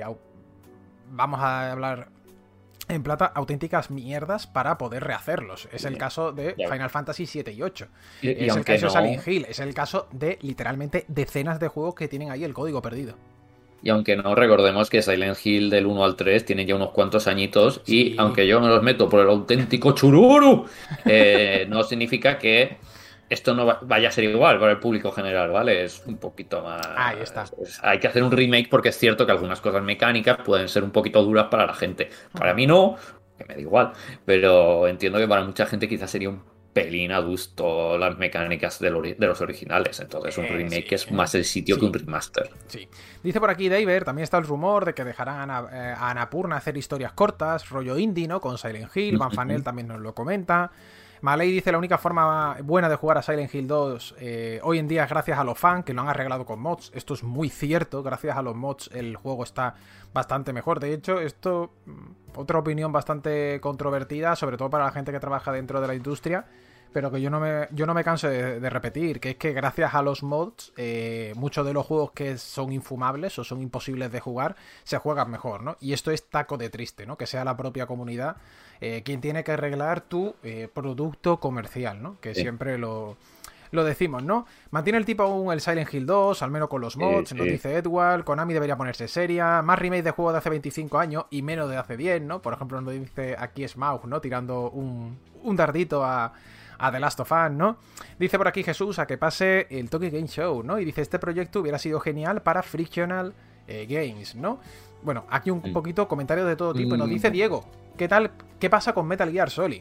vamos a hablar en plata, auténticas mierdas para poder rehacerlos. Es el caso de Final Fantasy 7 y 8. Es el caso de Silent Hill. Es el caso de literalmente decenas de juegos que tienen ahí el código perdido. Y aunque no, recordemos que Silent Hill del 1 al 3 tiene ya unos cuantos añitos Sí. y aunque yo me los meto por el auténtico chururu, no significa que esto no vaya a ser igual para el público general, ¿vale? Es un poquito más... Ahí está. Hay que hacer un remake porque es cierto que algunas cosas mecánicas pueden ser un poquito duras para la gente. Para mí no, que me da igual, pero entiendo que para mucha gente quizás sería un pelín adusto las mecánicas de los originales. Entonces un remake es más el sitio que un remaster. Sí. Dice por aquí David, también está el rumor de que dejarán a Annapurna hacer historias cortas, rollo indie, ¿no? Con Silent Hill. Van Fanel también nos lo comenta. Malay dice la única forma buena de jugar a Silent Hill 2 hoy en día es gracias a los fans que lo han arreglado con mods. Esto es muy cierto, gracias a los mods el juego está bastante mejor. De hecho, esto, otra opinión bastante controvertida, sobre todo para la gente que trabaja dentro de la industria, pero que yo no me canso de repetir, que es que gracias a los mods muchos de los juegos que son infumables o son imposibles de jugar se juegan mejor, ¿no? Y esto es taco de triste, ¿no? Que sea la propia comunidad quien tiene que arreglar tu producto comercial, ¿no? Que siempre lo decimos, ¿no? Mantiene el tipo aún el Silent Hill 2, al menos con los mods, nos dice Edward. Konami debería ponerse seria. Más remakes de juegos de hace 25 años y menos de hace 10, ¿no? Por ejemplo, nos dice aquí Smaug, ¿no? Tirando un dardito a The Last of Us, ¿no? Dice por aquí Jesús a que pase el Tokyo Game Show, ¿no? Y dice, este proyecto hubiera sido genial para Frictional Games, ¿no? Bueno, aquí un poquito comentarios de todo tipo. Y nos dice Diego, ¿qué tal? ¿Qué pasa con Metal Gear Solid?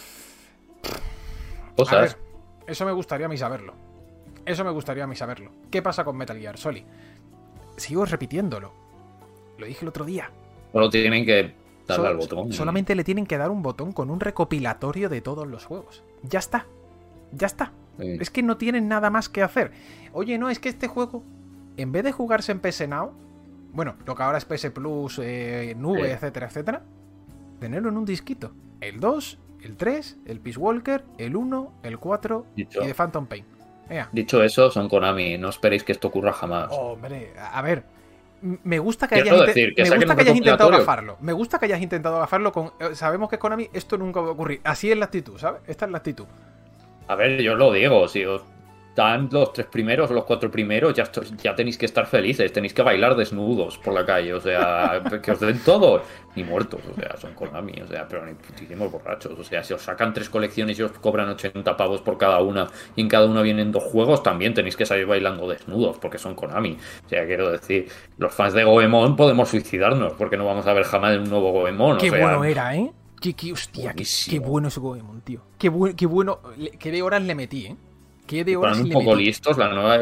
Cosas. A ver, eso me gustaría a mí saberlo. ¿Qué pasa con Metal Gear Solid? Sigo repitiéndolo. Lo dije el otro día. Solo tienen que darle al botón. Solamente le tienen que dar un botón con un recopilatorio de todos los juegos. Ya está. Sí. Es que no tienen nada más que hacer. Oye, no, es que este juego, en vez de jugarse en PS Now, bueno, lo que ahora es PS Plus, nube, etcétera, etcétera, tenerlo en un disquito. El 2, el 3, el Peace Walker, el 1, el 4 y The Phantom Pain. Dicho eso, son Konami. No esperéis que esto ocurra jamás. Hombre, a ver, me gusta que hayas intentado gafarlo. Me gusta que hayas intentado gafarlo con... Sabemos que Konami esto nunca va a ocurrir. Así es la actitud, ¿sabes? Esta es la actitud. A ver, yo os lo digo, si os dan los 3 primeros o los 4 primeros, ya tenéis que estar felices, tenéis que bailar desnudos por la calle, o sea, que os den todo, ni muertos, o sea, son Konami, o sea, pero ni putísimos borrachos, o sea, si os sacan 3 colecciones y os cobran 80 pavos por cada una, y en cada una vienen 2 juegos, también tenéis que salir bailando desnudos, porque son Konami, o sea, quiero decir, los fans de Goemon podemos suicidarnos, porque no vamos a ver jamás un nuevo Goemon, Qué bueno era, ¿eh? Hostia, qué bueno es Goemon, tío. Qué bueno, qué de horas le metí, ¿eh? Qué de horas le metí. Un poco listos,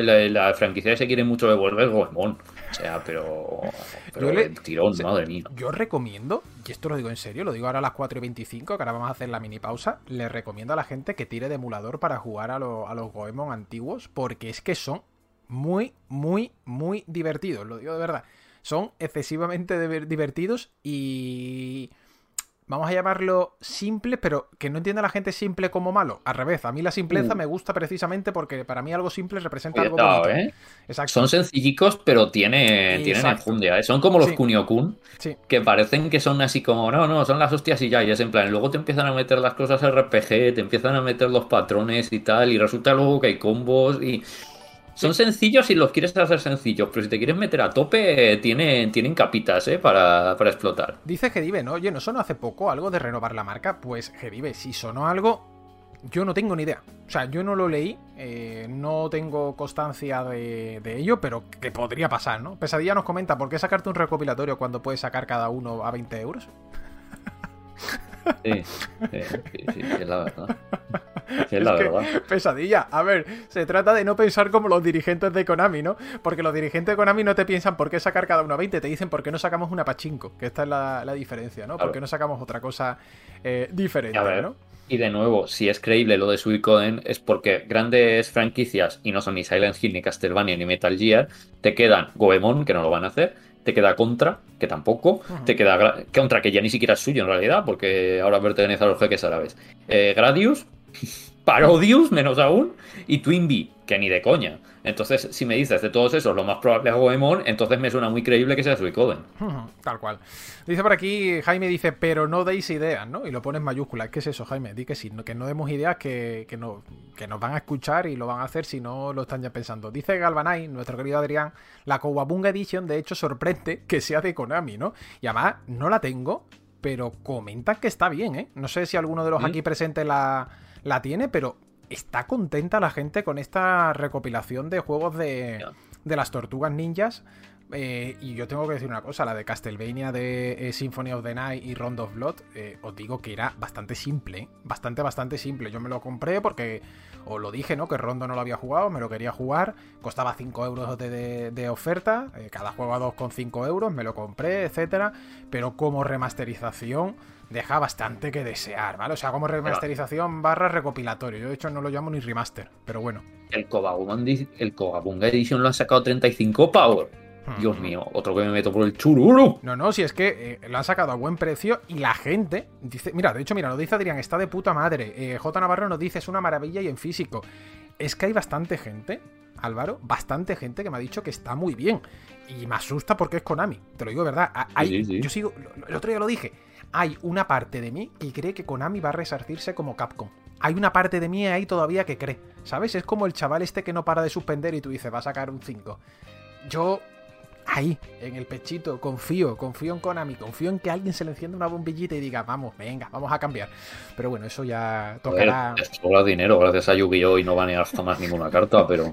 la franquicia se quiere mucho devolver Goemon. O sea, pero el tirón, madre mía. Yo recomiendo, y esto lo digo en serio, lo digo ahora a las 4:25, que ahora vamos a hacer la mini pausa, le recomiendo a la gente que tire de emulador para jugar a los Goemon antiguos, porque es que son muy, muy, muy divertidos, lo digo de verdad. Son excesivamente divertidos y... Vamos a llamarlo simple, pero que no entienda la gente simple como malo. Al revés, a mí la simpleza me gusta precisamente porque para mí algo simple representa algo bonito. Exacto. Son sencillicos, pero tienen enjundia, ¿eh? Son como los Kunio-kun, que parecen que son así como, no, son las hostias y ya es en plan. Luego te empiezan a meter las cosas RPG, te empiezan a meter los patrones y tal, y resulta luego que hay combos y... Son sencillos si los quieres hacer sencillos, pero si te quieres meter a tope, tienen capitas, para explotar. Dice Gedive, ¿no? Oye, ¿no sonó hace poco algo de renovar la marca? Pues Gedive, si sonó algo, yo no tengo ni idea. O sea, yo no lo leí, no tengo constancia de ello, pero que podría pasar, ¿no? Pesadilla nos comenta, ¿por qué sacarte un recopilatorio cuando puedes sacar cada uno a 20 euros? Sí, es la verdad. Es la verdad. Pesadilla. A ver, se trata de no pensar como los dirigentes de Konami, ¿no? Porque los dirigentes de Konami no te piensan por qué sacar cada uno a 20, te dicen por qué no sacamos una pachinko, que esta es la diferencia, ¿no? Por qué no sacamos otra cosa diferente, a ver, ¿no? Y de nuevo, si es creíble lo de Suicoden, es porque grandes franquicias, y no son ni Silent Hill, ni Castlevania, ni Metal Gear, te quedan Goemon, que no lo van a hacer, te queda Contra, que tampoco, te queda Contra, que ya ni siquiera es suyo en realidad, porque ahora pertenece a los jeques árabes, Gradius, Parodius, menos aún, y Twinbee, que ni de coña. Entonces, si me dices de todos esos, lo más probable es Goemon, entonces me suena muy creíble que sea Suicoden. Tal cual. Dice por aquí, Jaime dice, pero no deis ideas, ¿no? Y lo pone en mayúsculas. ¿Qué es eso, Jaime? Di que sí, que no demos ideas que nos van a escuchar y lo van a hacer si no lo están ya pensando. Dice Galvanay, nuestro querido Adrián, la Kowabunga Edition, de hecho, sorprende que sea de Konami, ¿no? Y además, no la tengo, pero comentan que está bien, ¿eh? No sé si alguno de los aquí presentes la tiene, pero está contenta la gente con esta recopilación de juegos de las Tortugas Ninjas, Y yo tengo que decir una cosa, la de Castlevania de Symphony of the Night y Round of Blood, os digo que era bastante simple, bastante simple. Yo me lo compré porque, os lo dije, ¿no? Que Rondo no lo había jugado, me lo quería jugar, costaba 5 euros de oferta, cada juego a 2,5 euros, me lo compré, etcétera, pero como remasterización deja bastante que desear, ¿vale? O sea, como remasterización barra recopilatorio. Yo de hecho no lo llamo ni remaster, pero bueno. El Kogabunga Edition lo han sacado 35 pavos. Dios mío, otro que me meto por el chururo. No, si es que lo han sacado a buen precio y la gente dice... Mira, de hecho, lo dice Adrián, está de puta madre. J. Navarro nos dice, es una maravilla y en físico. Es que hay bastante gente, Álvaro, bastante gente que me ha dicho que está muy bien. Y me asusta porque es Konami, te lo digo de verdad. Sí. Yo sigo, el otro día lo dije, hay una parte de mí que cree que Konami va a resarcirse como Capcom. Hay una parte de mí ahí todavía que cree, ¿sabes? Es como el chaval este que no para de suspender y tú dices, va a sacar un 5. Yo... ahí, en el pechito, confío en Konami, confío en que alguien se le encienda una bombillita y diga, vamos a cambiar. Pero bueno, eso ya tocará... sobra dinero gracias a Yu-Gi-Oh! Y no banear jamás ninguna carta, pero...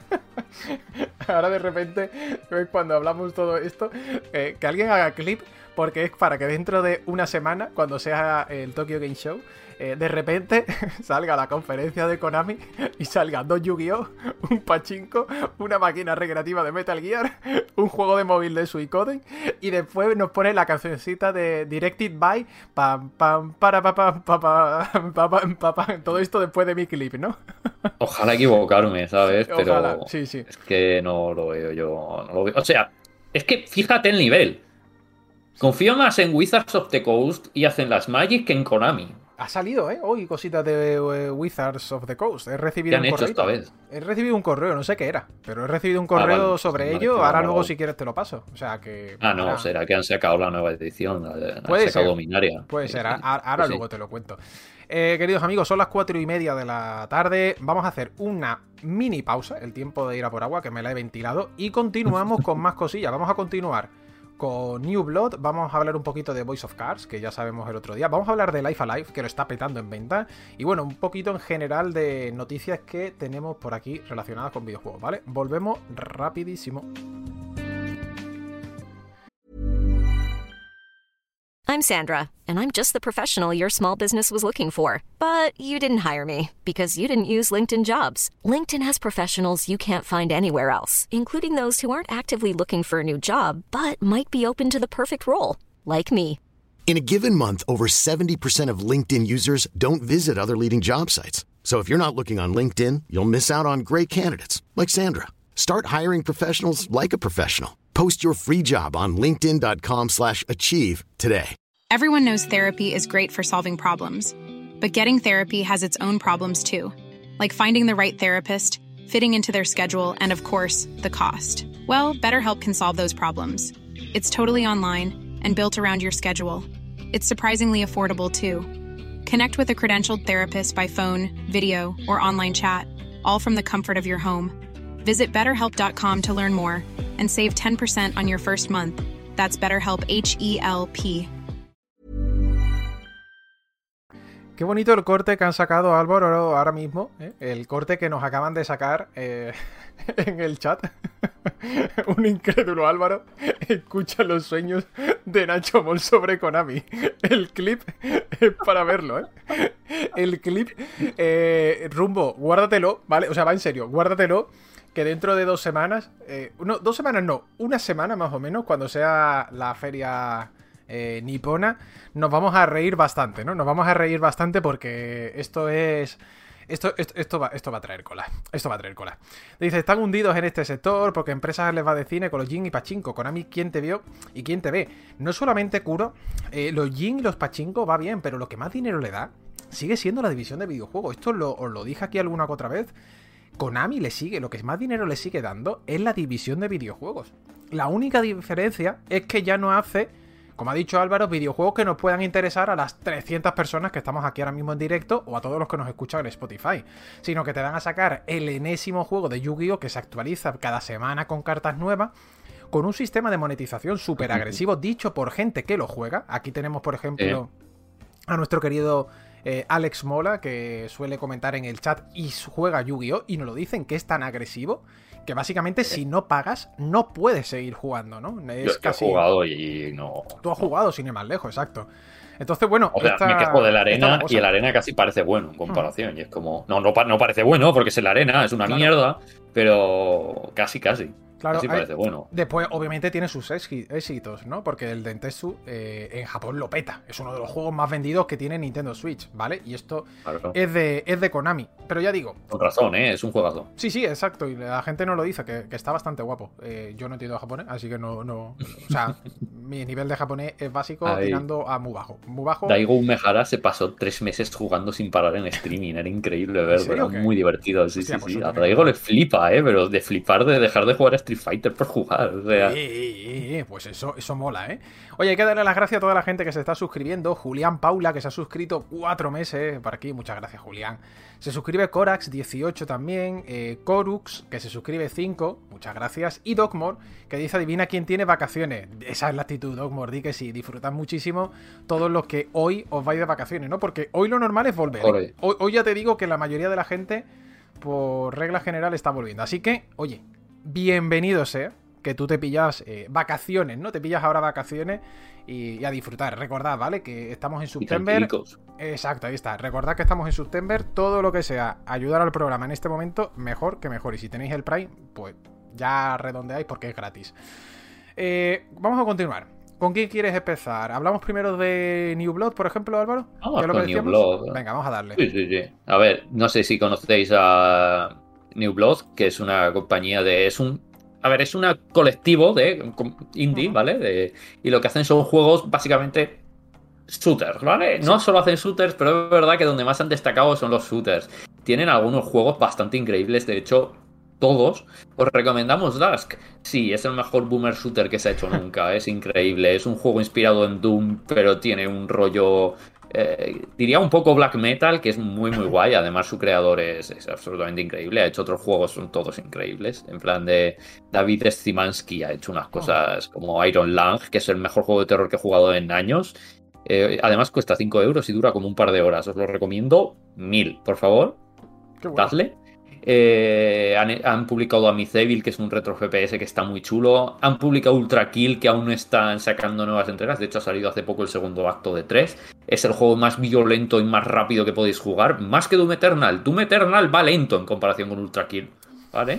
Ahora de repente, cuando hablamos todo esto, que alguien haga clip, porque es para que dentro de una semana, cuando sea el Tokyo Game Show, de repente salga la conferencia de Konami y salgan 2 Yu-Gi-Oh!, un pachinko, una máquina recreativa de Metal Gear, un juego de móvil de Suicoden y después nos pone la cancioncita de Directed by pam pam para pam pam pam, todo esto después de mi clip, ¿no? Ojalá equivocarme, ¿sabes? Ojalá, pero sí. Es que no lo veo yo, no lo veo. O sea, es que fíjate el nivel. Confío más en Wizards of the Coast y hacen las Magic que en Konami. Ha salido, hoy cositas de Wizards of the Coast. He recibido ¿Qué han hecho esta vez? He recibido un correo, no sé qué era, pero he recibido un correo sobre ello. Ahora luego si quieres te lo paso. O sea que... no, será que han sacado la nueva edición. Puede ser. Dominaria. Puede ser, ahora luego te lo cuento. Queridos amigos, son las 4:30 de la tarde. Vamos a hacer una mini pausa, el tiempo de ir a por agua, que me la he ventilado, y continuamos con más cosillas. Vamos a continuar con New Blood, vamos a hablar un poquito de Voice of Cards, que ya sabemos el otro día, vamos a hablar de Life Alive, que lo está petando en venta, y bueno, un poquito en general de noticias que tenemos por aquí relacionadas con videojuegos, ¿vale? Volvemos rapidísimo. I'm Sandra, and I'm just the professional your small business was looking for. But you didn't hire me because you didn't use LinkedIn Jobs. LinkedIn has professionals you can't find anywhere else, including those who aren't actively looking for a new job, but might be open to the perfect role, like me. In a given month, over 70% of LinkedIn users don't visit other leading job sites. So if you're not looking on LinkedIn, you'll miss out on great candidates like Sandra. Start hiring professionals like a professional. Post your free job on linkedin.com/achieve today. Everyone knows therapy is great for solving problems, but getting therapy has its own problems too, like finding the right therapist, fitting into their schedule, and of course, the cost. Well, BetterHelp can solve those problems. It's totally online and built around your schedule. It's surprisingly affordable too. Connect with a credentialed therapist by phone, video, or online chat, all from the comfort of your home. Visit BetterHelp.com to learn more and save 10% on your first month. That's BetterHelp, H-E-L-P. Qué bonito el corte que han sacado, Álvaro, ahora mismo. El corte que nos acaban de sacar en el chat. Un incrédulo Álvaro escucha los sueños de Nacho Mol sobre Konami. El clip es para verlo, ¿eh? El clip, Rumbo, guárdatelo, ¿vale? O sea, va en serio, guárdatelo. Que dentro de 2 semanas, no, 2 semanas no, una semana más o menos, cuando sea la feria nipona, nos vamos a reír bastante, ¿no? Nos vamos a reír bastante porque esto es... Esto va a traer cola. Esto va a traer cola. Dice, están hundidos en este sector porque empresas les va de cine con los Jin y Pachinko. Konami, ¿quién te vio y quién te ve? No solamente Kuro, los Jin y los Pachinko va bien, pero lo que más dinero le da sigue siendo la división de videojuegos. Esto os lo dije aquí alguna que otra vez. Konami lo que más dinero le sigue dando es la división de videojuegos. La única diferencia es que ya no hace, como ha dicho Álvaro, videojuegos que nos puedan interesar a las 300 personas que estamos aquí ahora mismo en directo o a todos los que nos escuchan en Spotify, sino que te van a sacar el enésimo juego de Yu-Gi-Oh! Que se actualiza cada semana con cartas nuevas, con un sistema de monetización súper agresivo dicho por gente que lo juega. Aquí tenemos, por ejemplo, a nuestro querido Alex Mola, que suele comentar en el chat y juega Yu-Gi-Oh! Y nos lo dicen que es tan agresivo que básicamente si no pagas no puedes seguir jugando, ¿no? Es Yo he jugado y no... Tú has jugado sin ir más lejos, exacto. Entonces, bueno... O sea, me quejo de la arena y el arena casi parece bueno en comparación. Y es como... No parece bueno porque es la arena, es una mierda, pero casi. Claro, casi parece bueno. Después, obviamente, tiene sus éxitos, ¿no? Porque el Dentetsu en Japón lo peta. Es uno de los juegos más vendidos que tiene Nintendo Switch, ¿vale? Y esto es de Konami. Pero ya digo... Con razón, es un juegazo. Sí, exacto. Y la gente no lo dice, que está bastante guapo. Yo no entiendo japonés, así que no... O sea, mi nivel de japonés es básico tirando a muy bajo. Muy bajo. Daigo Umehara se pasó 3 meses jugando sin parar en streaming. Era increíble verlo, era muy divertido. Sí. A Daigo le flipa, pero de flipar de dejar de jugar a Street Fighter por jugar. O sea... Pues eso mola, ¿eh? Oye, hay que darle las gracias a toda la gente que se está suscribiendo. Julián Paula, que se ha suscrito 4 meses por aquí. Muchas gracias, Julián. Se suscribe Corax, 18 también. Corux, que se suscribe 5. Muchas gracias. Y Dogmore, que dice: adivina quién tiene vacaciones. Esa es la actitud, Dogmore. Di que sí, disfrutad muchísimo todos los que hoy os vais de vacaciones, ¿no? Porque hoy lo normal es volver. Hoy ya te digo que la mayoría de la gente, por regla general, está volviendo. Así que, oye, bienvenido sea que tú te pillas vacaciones, ¿no? Te pillas ahora vacaciones y a disfrutar. Recordad, ¿vale? Que estamos en September. Exacto, ahí está. Recordad que estamos en September. Todo lo que sea ayudar al programa en este momento, mejor que mejor. Y si tenéis el Prime, pues ya redondeáis porque es gratis. Vamos a continuar. ¿Con quién quieres empezar? ¿Hablamos primero de New Blood, por ejemplo, Álvaro? Vamos con New Blood. Venga, vamos a darle. Sí. A ver, no sé si conocéis a New Blood, que es una compañía de... Es un colectivo de indie, ¿vale? Y lo que hacen son juegos básicamente shooters, ¿vale? No solo hacen shooters, pero es verdad que donde más han destacado son los shooters. Tienen algunos juegos bastante increíbles, de hecho, todos. Os recomendamos Dusk. Sí, es el mejor boomer shooter que se ha hecho nunca. Es increíble. Es un juego inspirado en Doom, pero tiene un rollo... diría un poco black metal, que es muy guay. Además su creador es absolutamente increíble. Ha hecho otros juegos, son todos increíbles. En plan de David Szymanski ha hecho unas cosas como Iron Lung, que es el mejor juego de terror que he jugado en años. Además cuesta 5 euros y dura como un par de horas. Os lo recomiendo 1000, por favor. Dadle. Han publicado Amityville, que es un retro FPS que está muy chulo. Han publicado Ultra Kill, que aún no están sacando nuevas entregas. De hecho, ha salido hace poco el segundo acto de 3. Es el juego más violento y más rápido que podéis jugar. Más que Doom Eternal. Doom Eternal va lento en comparación con Ultra Kill, ¿vale?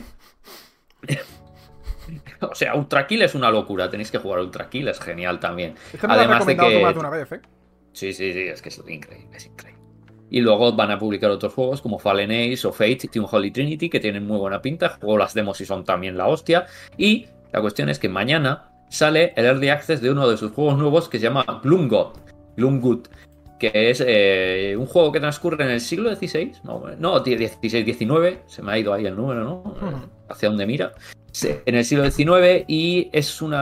O sea, Ultra Kill es una locura. Tenéis que jugar Ultra Kill, es genial también. Además de que... una vez, ¿eh? Sí, es que es increíble, es increíble. Y luego van a publicar otros juegos como Fallen Ace o Fate y Team Holy Trinity, que tienen muy buena pinta. Juego las demos y son también la hostia. Y la cuestión es que mañana sale el Early Access de uno de sus juegos nuevos que se llama Gloomgood, que es un juego que transcurre en el siglo XVI. No, XVI-XIX. Se me ha ido ahí el número, ¿no? Hacia dónde mira. En el siglo XIX y es en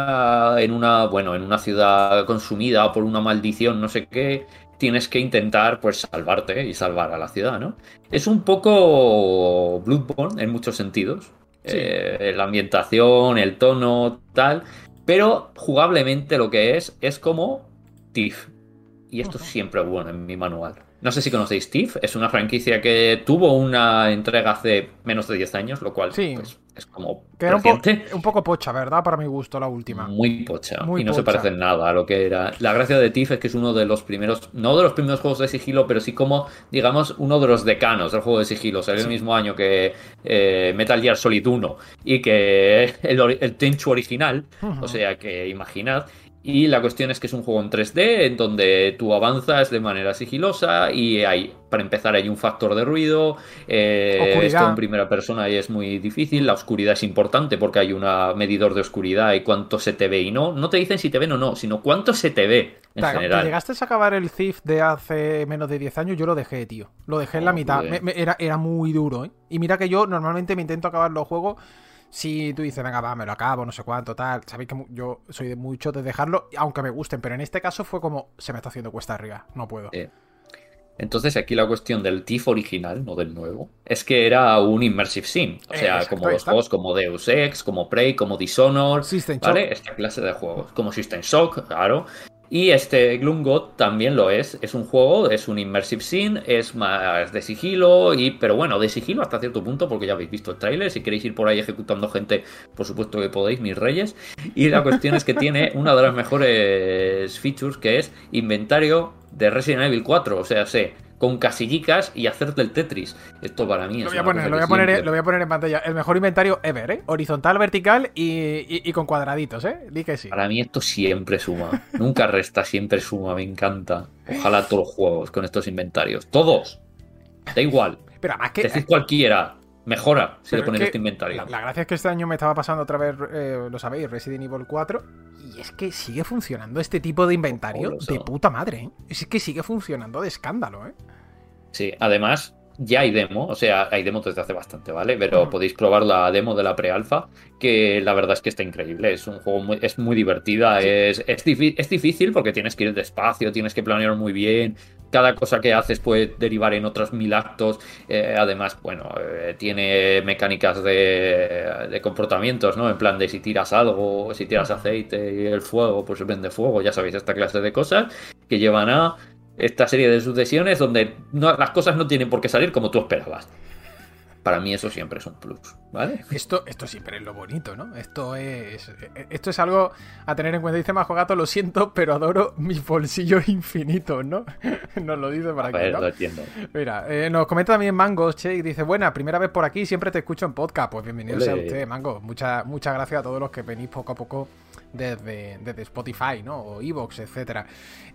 una ciudad consumida por una maldición, no sé qué. Tienes que intentar, pues, salvarte y salvar a la ciudad, ¿no? Es un poco Bloodborne en muchos sentidos. Sí. La ambientación, el tono, tal. Pero jugablemente lo que es como Thief. Y esto siempre es bueno en mi manual. No sé si conocéis Thief. Es una franquicia que tuvo una entrega hace menos de 10 años, lo cual pues, es como que era un poco pocha, ¿verdad? Para mi gusto, la última. Muy pocha. Y no se parece en nada a lo que era. La gracia de Thief es que es uno de los primeros, no de los primeros juegos de sigilo, pero sí como, digamos, uno de los decanos del juego de sigilo. Salió el mismo año que Metal Gear Solid 1 y que el Tenchu original. O sea que imaginad. Y la cuestión es que es un juego en 3D en donde tú avanzas de manera sigilosa y para empezar hay un factor de ruido, esto en primera persona y es muy difícil, la oscuridad es importante porque hay un medidor de oscuridad y cuánto se te ve y no te dicen si te ven o no, sino cuánto se te ve en general. ¿Te llegaste a acabar el Thief de hace menos de 10 años? Yo lo dejé, tío. Lo dejé en la mitad. Era muy duro, ¿eh? Y mira que yo normalmente me intento acabar los juegos. Si tú dices, venga, va, me lo acabo, no sé cuánto, tal. Sabéis que yo soy de mucho de dejarlo, aunque me gusten, pero en este caso fue como, se me está haciendo cuesta arriba, no puedo. Entonces aquí la cuestión del Thief original, no del nuevo, es que era un immersive sim. O sea, como los juegos como Deus Ex, como Prey, como Dishonored, System ¿vale? Shock. Esta clase de juegos. Como System Shock, claro. Y este Gloom God también lo es. Es un juego, es un immersive sim, es más de sigilo, pero bueno, de sigilo hasta cierto punto, porque ya habéis visto el tráiler. Si queréis ir por ahí ejecutando gente, por supuesto que podéis, mis reyes. Y la cuestión es que tiene una de las mejores features, que es inventario de Resident Evil 4. O sea, con casillicas y hacerte el Tetris. Esto para mí es Lo voy a poner en pantalla. El mejor inventario ever, ¿eh? Horizontal, vertical y con cuadraditos, ¿eh? Di que sí. Para mí esto siempre suma. Nunca resta, siempre suma. Me encanta. Ojalá todos los juegos con estos inventarios. Todos. Da igual. Pero además que... Decid cualquiera. Mejora si le Pero pones es que este inventario. La gracia es que este año me estaba pasando otra vez, lo sabéis, Resident Evil 4. Y es que sigue funcionando este tipo de inventario de puta madre, ¿eh? Es que sigue funcionando de escándalo, ¿eh? Sí, además ya hay demo, o sea, hay demo desde hace bastante, ¿vale? Pero podéis probar la demo de la pre-alfa, que la verdad es que está increíble. Es un juego es muy divertida, sí. Es difícil porque tienes que ir despacio, tienes que planear muy bien. Cada cosa que haces puede derivar en otros 1000 actos. Además, bueno, tiene mecánicas de comportamientos, ¿no? En plan de si tiras algo, si tiras aceite y el fuego, pues se prende fuego. Ya sabéis, esta clase de cosas que llevan a esta serie de sucesiones donde las cosas no tienen por qué salir como tú esperabas. Para mí eso siempre es un plus, ¿vale? Esto siempre es lo bonito, ¿no? Esto es algo a tener en cuenta. Dice Majo Gato, lo siento, pero adoro mis bolsillos infinitos, ¿no? Nos lo dice para aquí, ¿no? Lo entiendo. Mira, nos comenta también Mangos, che, y dice, buena, primera vez por aquí, siempre te escucho en podcast. Pues bienvenido sea usted, Mango. Muchas gracias a todos los que venís poco a poco desde Spotify, ¿no? O Evox, etcétera.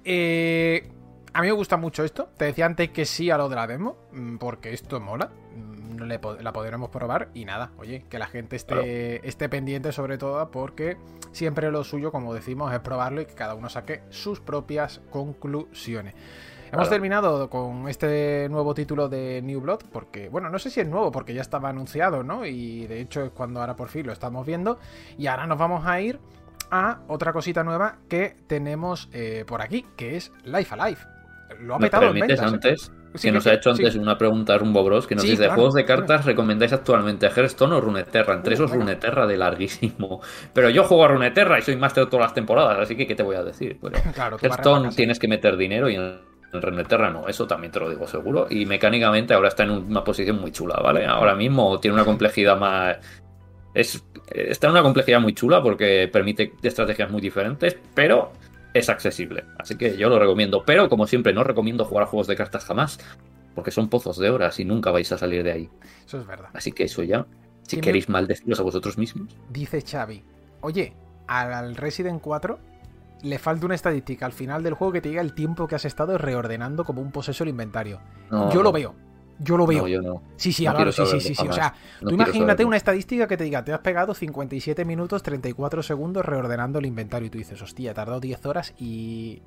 A mí me gusta mucho esto. Te decía antes que sí a lo de la demo, porque esto mola. La podremos probar y nada, oye, que la gente esté pendiente sobre todo, porque siempre lo suyo, como decimos, es probarlo y que cada uno saque sus propias conclusiones. Hemos terminado con este nuevo título de New Blood, porque, bueno, no sé si es nuevo, porque ya estaba anunciado, ¿no? Y de hecho es cuando ahora por fin lo estamos viendo. Y ahora nos vamos a ir a otra cosita nueva que tenemos por aquí, que es Life Alive. Lo ha petado en ventas, antes, que nos ha hecho antes una pregunta Rumbo Bros, que nos dice, claro, ¿juegos de cartas recomendáis actualmente Hearthstone o Runeterra? Entre esos Runeterra de larguísimo. Pero yo juego a Runeterra y soy máster todas las temporadas, así que ¿qué te voy a decir? Bueno, claro, Hearthstone tienes que meter dinero y en Runeterra no, eso también te lo digo seguro. Y mecánicamente ahora está en una posición muy chula, ¿vale? Ahora mismo tiene una complejidad más... Está en una complejidad muy chula porque permite estrategias muy diferentes, pero... es accesible, así que yo lo recomiendo. Pero como siempre, no recomiendo jugar a juegos de cartas jamás, porque son pozos de horas y nunca vais a salir de ahí. Eso es verdad. Así que eso ya, si queréis maldeciros a vosotros mismos. Dice Xavi, oye, al Resident 4 le falta una estadística al final del juego que te diga el tiempo que has estado reordenando como un poseso el inventario. Yo lo veo. No, yo no. Sí, claro, sí. O sea, tú imagínate una estadística que te diga, te has pegado 57 minutos 34 segundos reordenando el inventario y tú dices, hostia, he tardado 10 horas y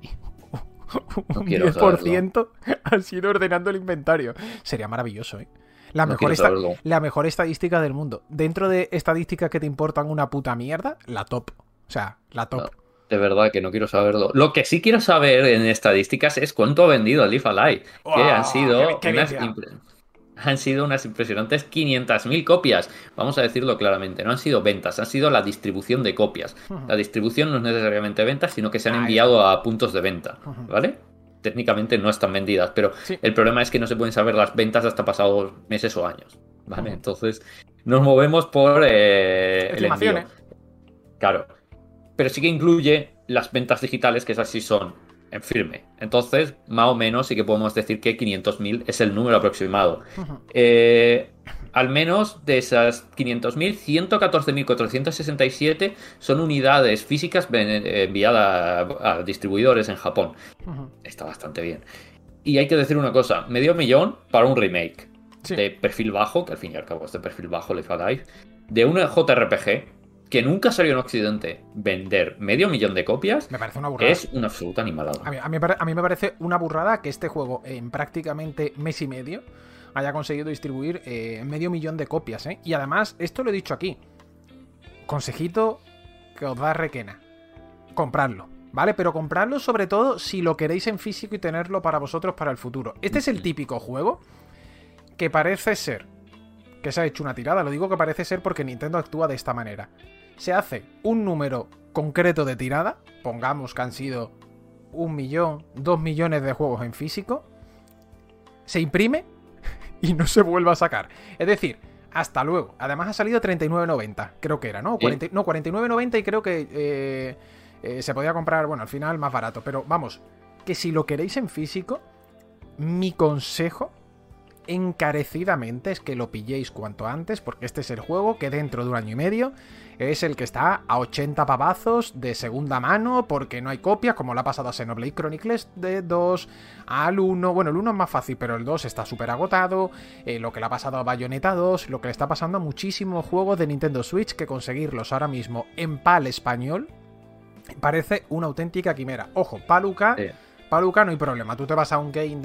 un 10% ha sido ordenando el inventario. Sería maravilloso, ¿eh? La mejor estadística del mundo. Dentro de estadísticas que te importan una puta mierda, la top. O sea, la top. No, de verdad que no quiero saberlo. Lo que sí quiero saber en estadísticas es cuánto ha vendido el Life Alive. Que han sido unas impresionantes 500.000 copias. Vamos a decirlo claramente. No han sido ventas, han sido la distribución de copias. La distribución no es necesariamente ventas, sino que se han enviado a puntos de venta. ¿Vale? Técnicamente no están vendidas, pero el problema es que no se pueden saber las ventas hasta pasados meses o años. ¿Vale? Entonces nos movemos por el envío. Claro. Pero sí que incluye las ventas digitales, que esas sí son en firme. Entonces, más o menos sí que podemos decir que 500.000 es el número aproximado. Al menos de esas 500.000, 114.467 son unidades físicas enviadas a distribuidores en Japón. Está bastante bien. Y hay que decir una cosa, 500.000 para un remake de perfil bajo, que al fin y al cabo es de perfil bajo, Life Alive, de una JRPG que nunca salió en Occidente. Vender 500.000 de copias me parece una burrada. Es una absoluta animalada. A mí me parece una burrada que este juego en prácticamente mes y medio haya conseguido distribuir 500.000 de copias, ¿eh? Y además, esto lo he dicho aquí, consejito que os da Requena, compradlo, ¿vale? Pero compradlo sobre todo si lo queréis en físico y tenerlo para vosotros para el futuro. Este es el típico juego que parece ser que se ha hecho una tirada. Lo digo que parece ser porque Nintendo actúa de esta manera. Se hace un número concreto de tirada, pongamos que han sido 1 millón, 2 millones de juegos en físico, se imprime y no se vuelve a sacar. Es decir, hasta luego. Además ha salido 39,90, creo que era, ¿no? 49,90 y creo que se podía comprar, bueno, al final más barato. Pero vamos, que si lo queréis en físico, mi consejo encarecidamente es que lo pilléis cuanto antes, porque este es el juego que dentro de 1 año y medio es el que está a 80 pavazos de segunda mano, porque no hay copias, como le ha pasado a Xenoblade Chronicles 2, al 1, bueno, el 1 es más fácil, pero el 2 está súper agotado, lo que le ha pasado a Bayonetta 2, lo que le está pasando a muchísimos juegos de Nintendo Switch, que conseguirlos ahora mismo en PAL español parece una auténtica quimera. Ojo, PAL-UK... Sí. Paluca no hay problema, tú te vas a un game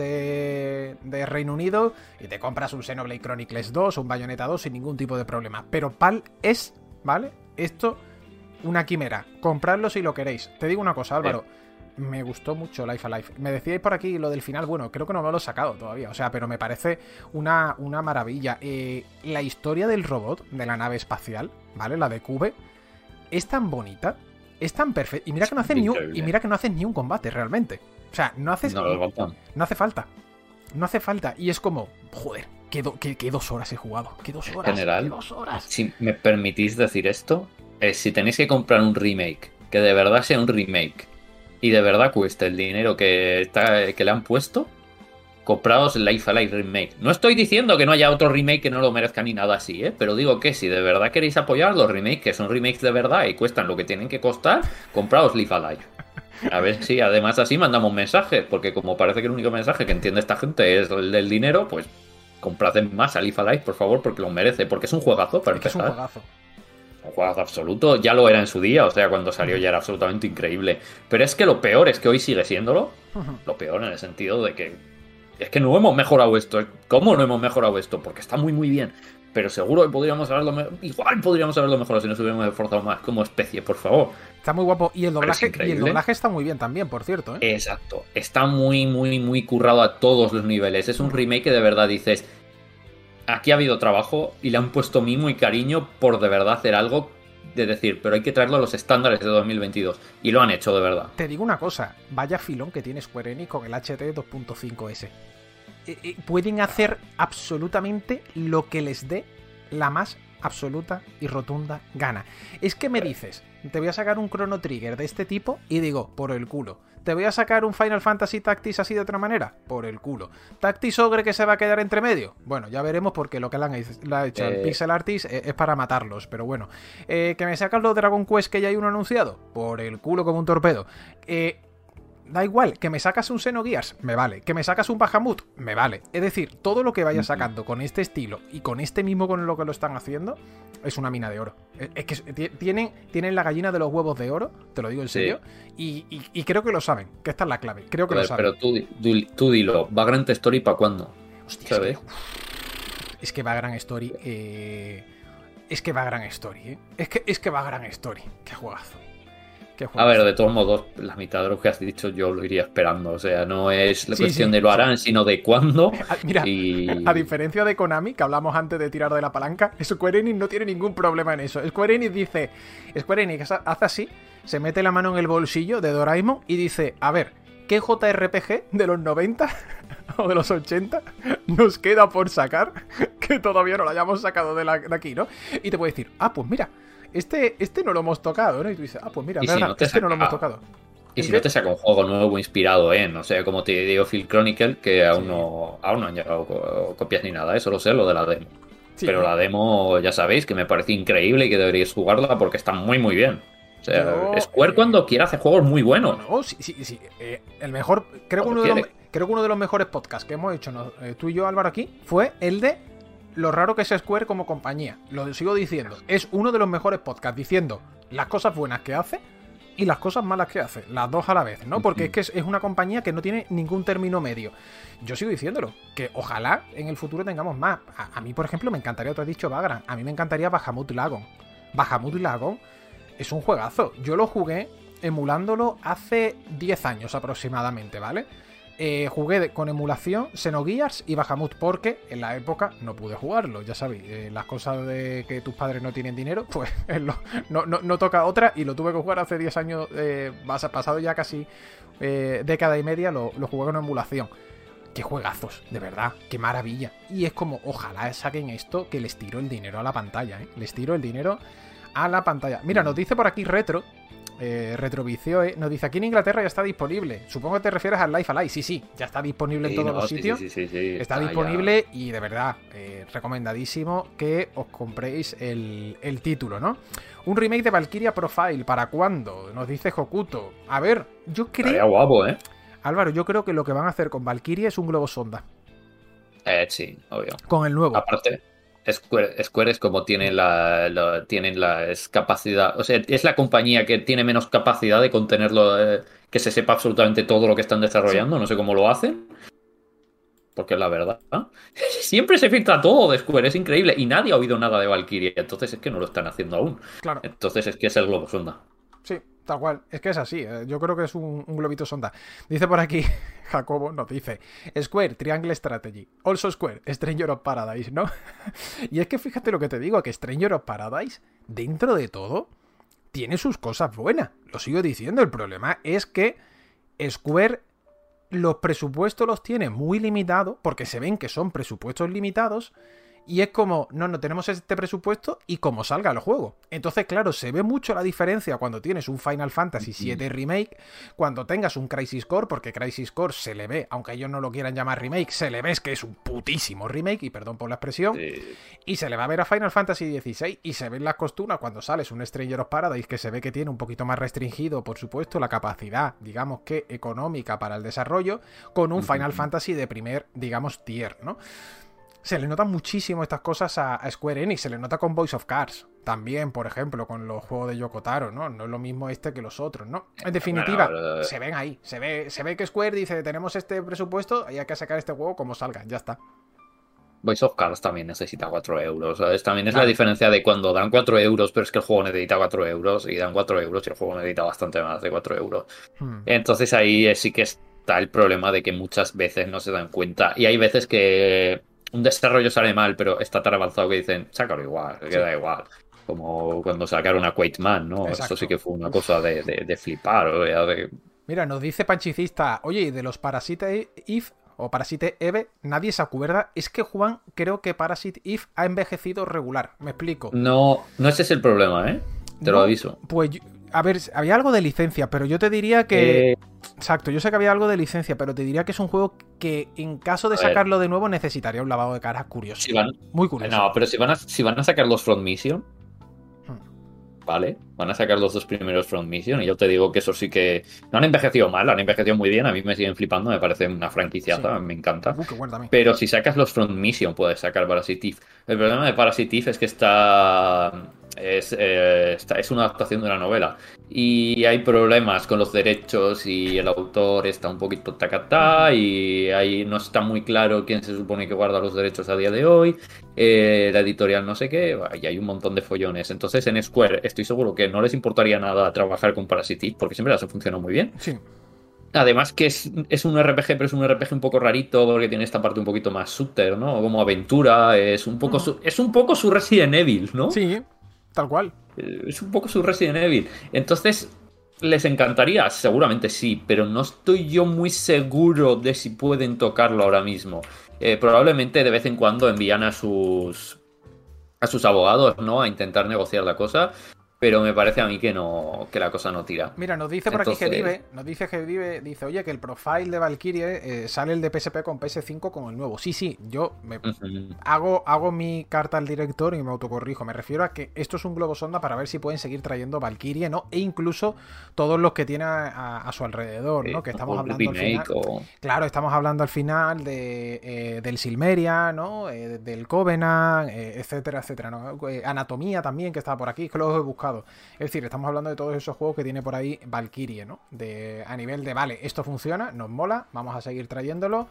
de Reino Unido y te compras un Xenoblade Chronicles 2 o un Bayonetta 2 sin ningún tipo de problema. Pero PAL es, ¿vale? Esto, una quimera. Compradlo si lo queréis. Te digo una cosa, Álvaro. Me gustó mucho Life Alive. Me decíais por aquí lo del final, bueno, creo que no me lo he sacado todavía, o sea, pero me parece una maravilla. La historia del robot, de la nave espacial, ¿vale? La de Cube, es tan bonita, es tan perfecta. Y mira que no haces ni un combate realmente. O sea, no hace falta. No hace falta. Y es como, joder, ¿qué 2 horas he jugado? ¿Qué 2 horas? En general, ¿qué 2 horas? Si me permitís decir esto, si tenéis que comprar un remake, que de verdad sea un remake, y de verdad cueste el dinero que le han puesto, compraos el Life Alive Remake. No estoy diciendo que no haya otro remake que no lo merezca ni nada así, pero digo que si de verdad queréis apoyar los remakes, que son remakes de verdad y cuestan lo que tienen que costar, compraos Life Alive. A ver si además así mandamos mensajes, porque como parece que el único mensaje que entiende esta gente es el del dinero, pues comprad más a Life Alive, por favor, porque lo merece, porque es un juegazo para empezar. Es un juegazo. Un juegazo absoluto, ya lo era en su día, o sea, cuando salió ya era absolutamente increíble. Pero es que lo peor es que hoy sigue siéndolo. Lo peor en el sentido de que es que no hemos mejorado esto. ¿Cómo no hemos mejorado esto? Porque está muy muy bien. Pero seguro que podríamos haberlo mejorado si nos hubiéramos esforzado más como especie, por favor. Está muy guapo. Y el doblaje está muy bien también, por cierto, ¿eh? Exacto. Está muy, muy, muy currado a todos los niveles. Es un remake que de verdad dices, aquí ha habido trabajo y le han puesto mimo y cariño por de verdad hacer algo, de decir, pero hay que traerlo a los estándares de 2022. Y lo han hecho de verdad. Te digo una cosa, vaya filón que tiene Square Enix con el HD 2.5S. Pueden hacer absolutamente lo que les dé la más absoluta y rotunda gana. Es que me dices, te voy a sacar un Chrono Trigger de este tipo y digo, por el culo. Te voy a sacar un Final Fantasy Tactics así de otra manera, por el culo. Tactics Ogre que se va a quedar entre medio, bueno, ya veremos porque lo que le ha hecho el Pixel Artist es para matarlos, pero bueno. Que me sacas los Dragon Quest que ya hay uno anunciado, por el culo como un torpedo. Da igual, que me sacas un Xenogears, me vale. Que me sacas un Bahamut, me vale. Es decir, todo lo que vayas sacando con este estilo y con este mismo con lo que lo están haciendo, es una mina de oro. Es que tienen la gallina de los huevos de oro, te lo digo en serio, y creo que lo saben, que esta es la clave. Creo que lo saben. Pero tú dilo, ¿Vagrant Story para cuándo? Hostia, ¿sabes? Es que Vagrant Story... Es que Vagrant Story, ¿eh? Es que Vagrant Story. Qué juegazo. A ver, de todos modos, la mitad de lo que has dicho yo lo iría esperando. O sea, no es la cuestión de lo harán, sino de cuándo. Mira, a diferencia de Konami, que hablamos antes de tirar de la palanca, Square Enix no tiene ningún problema en eso. Square Enix hace así, se mete la mano en el bolsillo de Doraemon y dice, a ver, ¿qué JRPG de los 90 o de los 80 nos queda por sacar que todavía no lo hayamos sacado de aquí, ¿no? Y te puede decir, pues mira, este no lo hemos tocado, ¿no? Y tú dices, pues mira, verdad, no lo hemos tocado. Y si no te saca un juego nuevo inspirado en, o sea, como te digo, Phil Chronicle, que aún no han llegado copias ni nada, solo sé lo de la demo. Sí. Pero la demo, ya sabéis, que me parece increíble y que deberíais jugarla porque está muy, muy bien. O sea, Square cuando quiera hace juegos muy buenos. No, sí. El mejor, creo que uno de los mejores podcasts que hemos hecho tú y yo, Álvaro, aquí, fue el de lo raro que es Square como compañía. Lo sigo diciendo. Es uno de los mejores podcasts diciendo las cosas buenas que hace y las cosas malas que hace. Las dos a la vez, ¿no? Porque es que es una compañía que no tiene ningún término medio. Yo sigo diciéndolo. Que ojalá en el futuro tengamos más. A mí, por ejemplo, me encantaría, te has dicho Vagrant. A mí me encantaría Bahamut Lagoon. Bahamut Lagoon es un juegazo. Yo lo jugué emulándolo hace 10 años aproximadamente, ¿vale? jugué con emulación Xenogears y Bahamut porque en la época no pude jugarlo, ya sabéis, las cosas de que tus padres no tienen dinero, pues no toca otra, y lo tuve que jugar hace 10 años, pasado ya casi década y media, lo jugué con emulación. Qué juegazos, de verdad, qué maravilla. Y es como, ojalá saquen esto, que les tiro el dinero a la pantalla, les tiro el dinero a la pantalla. Mira, nos dice por aquí Retrovicio, nos dice, aquí en Inglaterra ya está disponible. Supongo que te refieres al Life Alive. Sí, ya está disponible en todos los sitios. Sí, está disponible ya. Y de verdad, recomendadísimo que os compréis el título, ¿no? Un remake de Valkyria Profile, ¿para cuándo? Nos dice Hokuto. A ver, yo creo... Estaría guapo, Álvaro, yo creo que lo que van a hacer con Valkyria es un globo sonda. Sí, obvio. Con el nuevo. Aparte, Square es como tienen la capacidad, o sea, es la compañía que tiene menos capacidad de contenerlo, que se sepa absolutamente todo lo que están desarrollando. Sí. No sé cómo lo hacen, porque la verdad, siempre se filtra todo de Square, es increíble, y nadie ha oído nada de Valkyria, entonces es que no lo están haciendo aún. Claro. Entonces es que es el globo sonda. Sí, tal cual. Es que es así. Yo creo que es un globito sonda. Dice por aquí, Jacobo nos dice, Square, Triangle Strategy. Also Square, Stranger of Paradise, ¿no? Y es que fíjate lo que te digo, que Stranger of Paradise, dentro de todo, tiene sus cosas buenas. Lo sigo diciendo. El problema es que Square los presupuestos los tiene muy limitados, porque se ven que son presupuestos limitados. Y es como, no tenemos este presupuesto y como salga el juego. Entonces, claro, se ve mucho la diferencia cuando tienes un Final Fantasy VII Remake, cuando tengas un Crisis Core, porque Crisis Core se le ve, aunque ellos no lo quieran llamar remake, se le ve que es un putísimo remake, y perdón por la expresión, y se le va a ver a Final Fantasy XVI, y se ven las costuras cuando sales un Stranger of Paradise, que se ve que tiene un poquito más restringido, por supuesto, la capacidad, digamos que económica para el desarrollo, con un Final Fantasy de primer, digamos, tier, ¿no? Se le notan muchísimo estas cosas a Square Enix, se le nota con Voice of Cards, también, por ejemplo, con los juegos de Yoko Taro, ¿no? No es lo mismo que los otros, ¿no? En definitiva, se ven ahí, se ve que Square dice, tenemos este presupuesto y hay que sacar este juego como salga, ya está. Voice of Cards también necesita 4 euros, ¿sabes? También es la diferencia de cuando dan 4 euros, pero es que el juego necesita 4 euros, y dan 4 euros y el juego necesita bastante más de 4 euros. Entonces ahí sí que está el problema de que muchas veces no se dan cuenta, y hay veces que un desarrollo sale mal, pero está tan avanzado que dicen, sácalo igual, que da igual. Como cuando sacaron a Quake Man, ¿no? Exacto. Eso sí que fue una cosa de flipar. Mira, nos dice Panchicista, oye, y de los Parasite Eve o Parasite Eve, nadie se acuerda. Es que, Juan, creo que Parasite Eve ha envejecido regular. Me explico. No ese es el problema, Te lo aviso. Pues, a ver, había algo de licencia, pero yo te diría que... Exacto, yo sé que había algo de licencia, pero te diría que es un juego que en caso de sacarlo de nuevo necesitaría un lavado de cara curioso. Muy curioso. No, pero si van a sacar los Front Mission, ¿vale? Van a sacar los 2 primeros Front Mission, y yo te digo que eso sí que... No han envejecido mal, han envejecido muy bien, a mí me siguen flipando, me parece una franquiciaza, me encanta. Qué bueno también. Pero si sacas los Front Mission puedes sacar Parasite Eve. El problema de Parasite Eve es que es una adaptación de una novela, y hay problemas con los derechos, y el autor está un poquito tacatá, y ahí no está muy claro quién se supone que guarda los derechos a día de hoy, la editorial no sé qué, y hay un montón de follones. Entonces en Square estoy seguro que no les importaría nada trabajar con Parasite Eve, porque siempre les ha funcionado muy bien. Sí. Además que es un RPG, pero es un RPG un poco rarito, porque tiene esta parte un poquito más shooter, ¿no? Como aventura, es un poco su Resident Evil, ¿no? Sí, tal cual. Es un poco su Resident Evil. Entonces, ¿les encantaría? Seguramente sí, pero no estoy yo muy seguro de si pueden tocarlo ahora mismo. Probablemente de vez en cuando envían a sus abogados, ¿no? A intentar negociar la cosa. Pero me parece a mí que la cosa no tira. Mira, nos dice por aquí que vive, dice, oye, que el profile de Valkyrie sale el de PSP con PS5 con el nuevo. Sí, yo hago mi carta al director y me autocorrijo. Me refiero a que esto es un globo sonda para ver si pueden seguir trayendo Valkyrie, ¿no? E incluso todos los que tiene a su alrededor, ¿no? Que estamos hablando al final. Claro, estamos hablando al final del Silmeria, ¿no? Del Covenant, etcétera, ¿no? Anatomía también, que estaba por aquí, que lo he buscado. Es decir, estamos hablando de todos esos juegos que tiene por ahí Valkyrie, ¿no? A nivel de, vale, esto funciona, nos mola, vamos a seguir trayéndolo,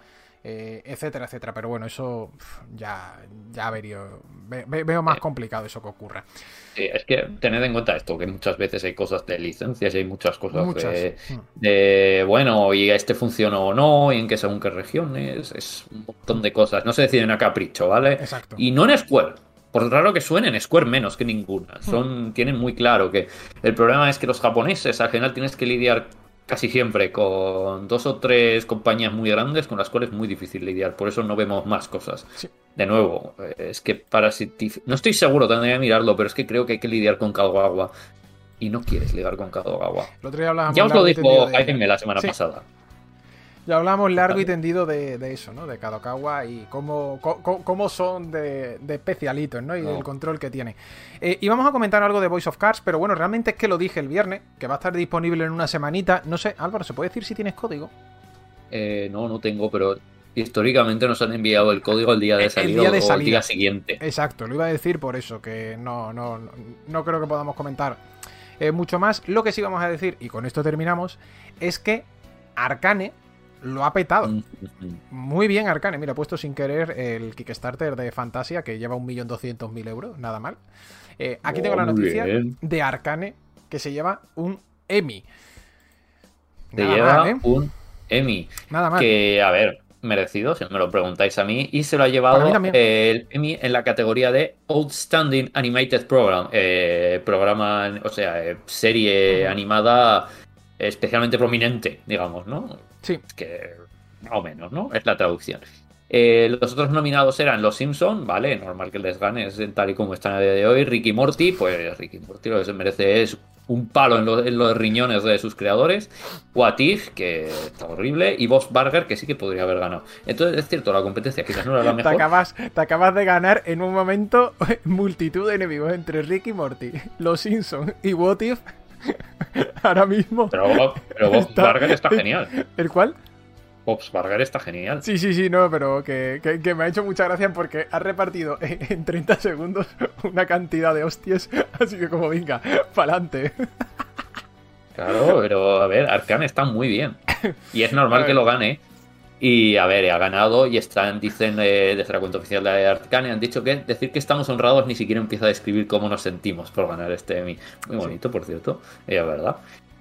etcétera, etcétera. Pero bueno, eso ya veo más complicado eso que ocurra. Sí, es que tened en cuenta esto, que muchas veces hay cosas de licencias y hay muchas cosas bueno, y este funcionó o no, y en qué según qué regiones, es un montón de cosas. No se deciden a capricho, ¿vale? Exacto. Y no en Square. Por raro que suenen, Square menos que ninguna. Tienen muy claro que el problema es que los japoneses al final tienes que lidiar casi siempre con 2 o 3 compañías muy grandes con las cuales es muy difícil lidiar. Por eso no vemos más cosas. Sí. De nuevo, es que no estoy seguro, tendría que mirarlo, pero es que creo que hay que lidiar con Kadokawa. Y no quieres lidiar con Kadokawa. El otro día hablábamos ya os lo dijo Jaime la semana pasada. Ya hablamos largo y tendido de eso, ¿no? De Kadokawa y cómo son de especialitos, ¿no? Y del control que tiene. Y vamos a comentar algo de Voice of Cards, pero bueno, realmente es que lo dije el viernes, que va a estar disponible en una semanita. No sé, Álvaro, ¿se puede decir si tienes código? No tengo, pero históricamente nos han enviado el código el día de salida o el día siguiente. Exacto, lo iba a decir por eso, que no creo que podamos comentar mucho más. Lo que sí vamos a decir, y con esto terminamos, es que Arcane lo ha petado. Muy bien, Arcane. Mira, he puesto sin querer el Kickstarter de Fantasia, que lleva 1.200.000 euros, nada mal. Aquí tengo la noticia de Arcane, que se lleva un Emmy. Un Emmy. Nada mal. Que, a ver, merecido, si me lo preguntáis a mí. Y se lo ha llevado el Emmy en la categoría de Outstanding Animated Program. Programa, o sea, serie animada especialmente prominente, digamos, ¿no? Sí. Que más o menos, ¿no? Es la traducción. Los otros nominados eran Los Simpson, ¿vale? Normal que les gane, es tal y como están a día de hoy. Rick y Morty, pues Rick y Morty lo que se merece es un palo en los riñones de sus creadores. What If, que está horrible. Y Bob's Burger, que sí que podría haber ganado. Entonces, es cierto, la competencia quizás no era la mejor. Te acabas de ganar en un momento multitud de enemigos entre Rick y Morty, Los Simpson y What If. Ahora mismo. Pero Bob's Burger está genial. ¿El cuál? Bob's Burger está genial. Sí, no, pero que me ha hecho mucha gracia porque ha repartido en 30 segundos una cantidad de hostias. Así que como venga, pa'lante. Claro, pero a ver, Arcane está muy bien. Y es normal que lo gane. Y a ver, ha ganado y dicen desde la cuenta oficial de Arcane, han dicho que decir que estamos honrados ni siquiera empieza a describir cómo nos sentimos por ganar este Emmy. Muy bonito, por cierto, es verdad.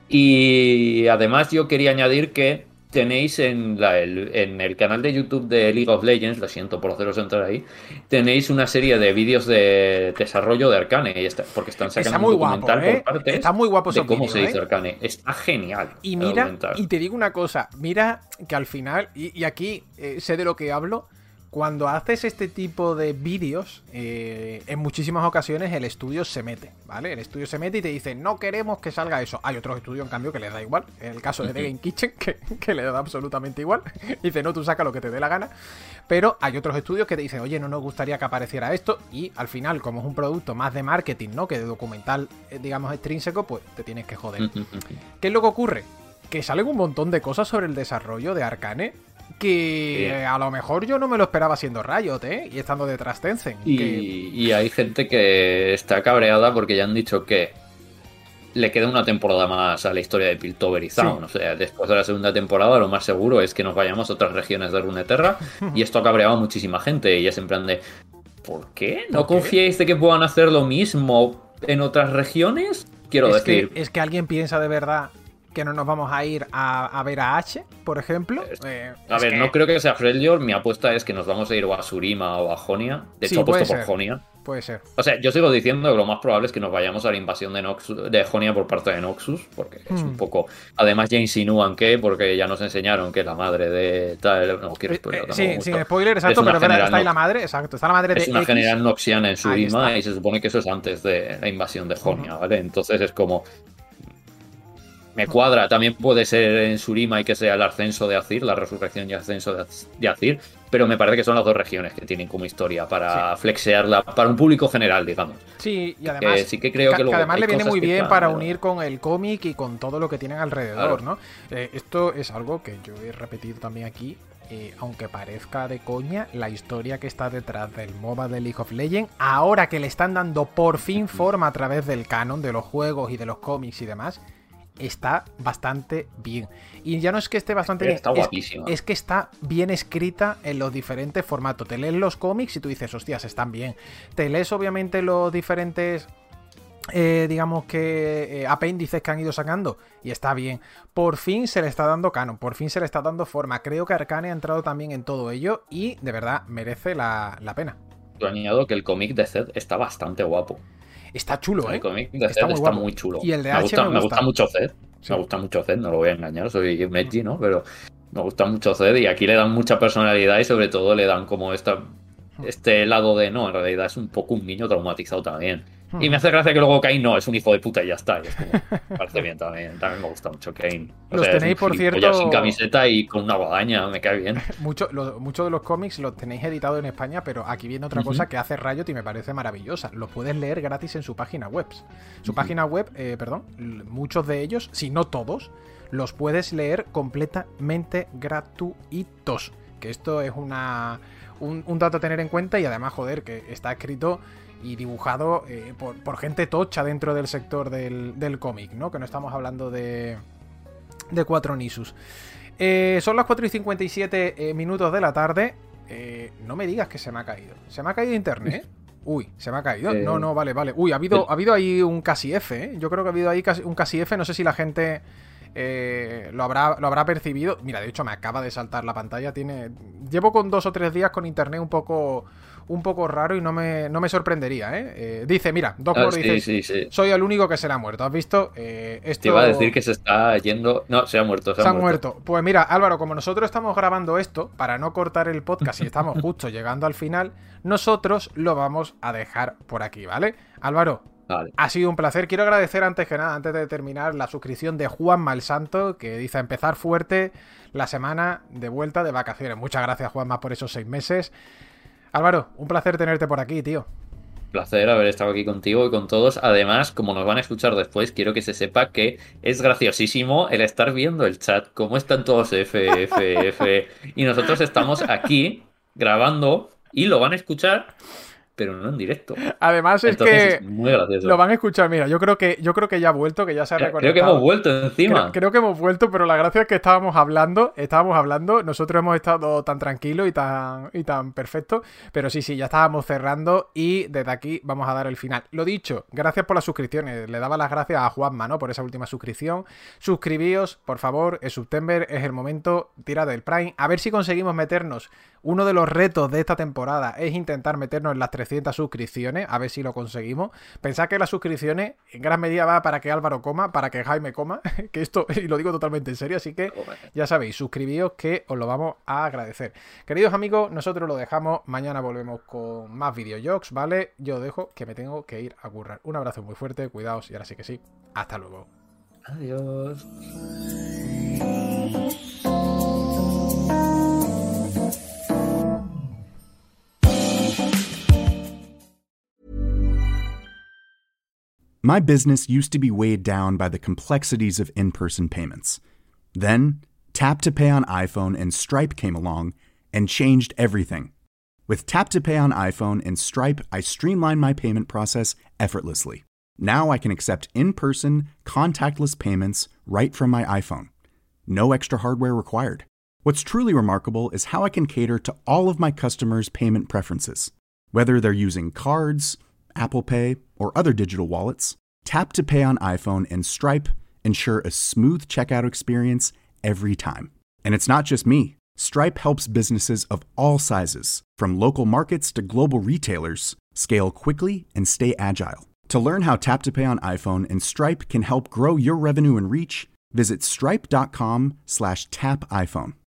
Y además yo quería añadir que tenéis en el canal de YouTube de League of Legends, lo siento por haceros entrar ahí, tenéis una serie de vídeos de desarrollo de Arcane, porque están sacando un documental por partes. Está muy guapo de cómo se hizo Arcane. Está genial. Y mira, y te digo una cosa, mira que al final, y aquí sé de lo que hablo, cuando haces este tipo de vídeos, en muchísimas ocasiones el estudio se mete, ¿vale? El estudio se mete y te dice, no queremos que salga eso. Hay otros estudios, en cambio, que les da igual. En el caso de The Game Kitchen, que le da absolutamente igual. Dice, no, tú saca lo que te dé la gana. Pero hay otros estudios que te dicen, oye, no nos gustaría que apareciera esto. Y al final, como es un producto más de marketing, ¿no? Que de documental, digamos, extrínseco, pues te tienes que joder. ¿Qué es lo que ocurre? Que salen un montón de cosas sobre el desarrollo de Arcane que a lo mejor yo no me lo esperaba siendo Riot, y estando detrás Tencent. Y hay gente que está cabreada porque ya han dicho que le queda una temporada más a la historia de Piltover y Zaun. O sea, después de la segunda temporada lo más seguro es que nos vayamos a otras regiones de Runeterra y esto ha cabreado a muchísima gente y es en plan de ¿por qué? ¿No confiáis de que puedan hacer lo mismo en otras regiones? Quiero decir... Es que alguien piensa de verdad que no nos vamos a ir a ver a H, por ejemplo. No creo que sea Freljord. Mi apuesta es que nos vamos a ir o a Surima o a Jonia. De hecho, apuesto por Jonia. Puede ser. O sea, yo sigo diciendo que lo más probable es que nos vayamos a la invasión de Jonia por parte de Noxus, porque es un poco... Además ya insinúan que, porque ya nos enseñaron que la madre de tal... No quiero spoiler. Sin spoiler, exacto, pero está ahí la madre, exacto. Está la madre de Es una general noxiana en Surima y se supone que eso es antes de la invasión de Jonia, ¿vale? Entonces es como... Me cuadra, también puede ser en Surima y que sea el ascenso de Azir, la resurrección y ascenso de Azir, pero me parece que son las dos regiones que tienen como historia para flexearla, para un público general, digamos. Sí, y además, sí que creo que además le viene muy bien para unir con el cómic y con todo lo que tienen alrededor, ¿no? Esto es algo que yo he repetido también aquí, aunque parezca de coña, la historia que está detrás del MOBA de League of Legends, ahora que le están dando por fin forma a través del canon de los juegos y de los cómics y demás, está bastante bien. Y ya no es que esté bastante bien, está guapísima. Es que está bien escrita en los diferentes formatos. Te lees los cómics y tú dices, hostias, están bien. Te lees obviamente los diferentes... digamos que apéndices que han ido sacando y está bien. Por fin se le está dando canon, por fin se le está dando forma. Creo que Arcane ha entrado también en todo ello y de verdad merece la pena. Yo añado que el cómic de Zed está bastante guapo. Está chulo, El cómic de Zed está muy chulo. Y el de me H gusta mucho Zed. Sí. Me gusta mucho Zed, no lo voy a engañar, soy Medji, ¿no? Pero me gusta mucho Zed y aquí le dan mucha personalidad y sobre todo le dan como este lado de no, en realidad es un poco un niño traumatizado también. Y me hace gracia que luego Kane no, es un hijo de puta y ya está. Y es como, me parece bien también me gusta mucho Kane. Los tenéis, por cierto, sin camiseta y con una guadaña, me cae bien. Muchos de los cómics los tenéis editados en España, pero aquí viene otra cosa que hace Riot y me parece maravillosa. Los puedes leer gratis en su página web. Su página web, muchos de ellos, si no todos, los puedes leer completamente gratuitos. Que esto es un dato a tener en cuenta y además, joder, que está escrito y dibujado por gente tocha dentro del sector del cómic, ¿no? Que no estamos hablando de 4 Nisus. Son las 4:57 minutos de la tarde. No me digas que se me ha caído. ¿Se me ha caído internet? Uy, se me ha caído. No, vale. Uy, ha habido ahí un casi F, ¿eh? Yo creo que ha habido ahí un casi F. No sé si la gente lo habrá percibido. Mira, de hecho me acaba de saltar la pantalla. Llevo con 2 o 3 días con internet un poco raro y no me sorprendería, ¿eh? Dice, mira, Doctor dice, sí. Soy el único que se le ha muerto. ¿Has visto? Esto... Te iba a decir que se está yendo... No, se ha muerto. Se ha muerto. Pues mira, Álvaro, como nosotros estamos grabando esto, para no cortar el podcast y estamos justo llegando al final, nosotros lo vamos a dejar por aquí, ¿vale? Álvaro, vale. Ha sido un placer. Quiero agradecer antes que nada, antes de terminar, la suscripción de Juanma el Santo, que dice empezar fuerte la semana de vuelta de vacaciones. Muchas gracias, Juanma, por esos 6 meses. Álvaro, un placer tenerte por aquí, tío. Placer haber estado aquí contigo y con todos. Además, como nos van a escuchar después, quiero que se sepa que es graciosísimo el estar viendo el chat, cómo están todos F. Y nosotros estamos aquí grabando y lo van a escuchar, pero no en directo. Además Entonces, es muy gracioso. Lo van a escuchar, mira, yo creo que ya ha vuelto, que ya se ha reconectado. Creo que hemos vuelto encima. Creo que hemos vuelto, pero la gracia es que estábamos hablando, nosotros hemos estado tan tranquilos y tan perfectos, pero sí, ya estábamos cerrando y desde aquí vamos a dar el final. Lo dicho, gracias por las suscripciones, le daba las gracias a Juanma, ¿no? Por esa última suscripción. Suscribíos, por favor, es September, es el momento, tirad del Prime, a ver si conseguimos meternos. Uno de los retos de esta temporada es intentar meternos en las 300 suscripciones, a ver si lo conseguimos. Pensad que las suscripciones en gran medida va para que Álvaro coma, para que Jaime coma, que esto, y lo digo totalmente en serio, así que ya sabéis, suscribíos que os lo vamos a agradecer. Queridos amigos, nosotros lo dejamos, mañana volvemos con más videojogs, ¿vale? Yo dejo que me tengo que ir a currar. Un abrazo muy fuerte, cuidaos y ahora sí que sí, hasta luego. Adiós. My business used to be weighed down by the complexities of in-person payments. Then, Tap to Pay on iPhone and Stripe came along and changed everything. With Tap to Pay on iPhone and Stripe, I streamlined my payment process effortlessly. Now I can accept in-person, contactless payments right from my iPhone. No extra hardware required. What's truly remarkable is how I can cater to all of my customers' payment preferences. Whether they're using cards, Apple Pay, or other digital wallets, Tap to Pay on iPhone and Stripe ensure a smooth checkout experience every time. And it's not just me. Stripe helps businesses of all sizes, from local markets to global retailers, scale quickly and stay agile. To learn how Tap to Pay on iPhone and Stripe can help grow your revenue and reach, visit stripe.com/tapiphone.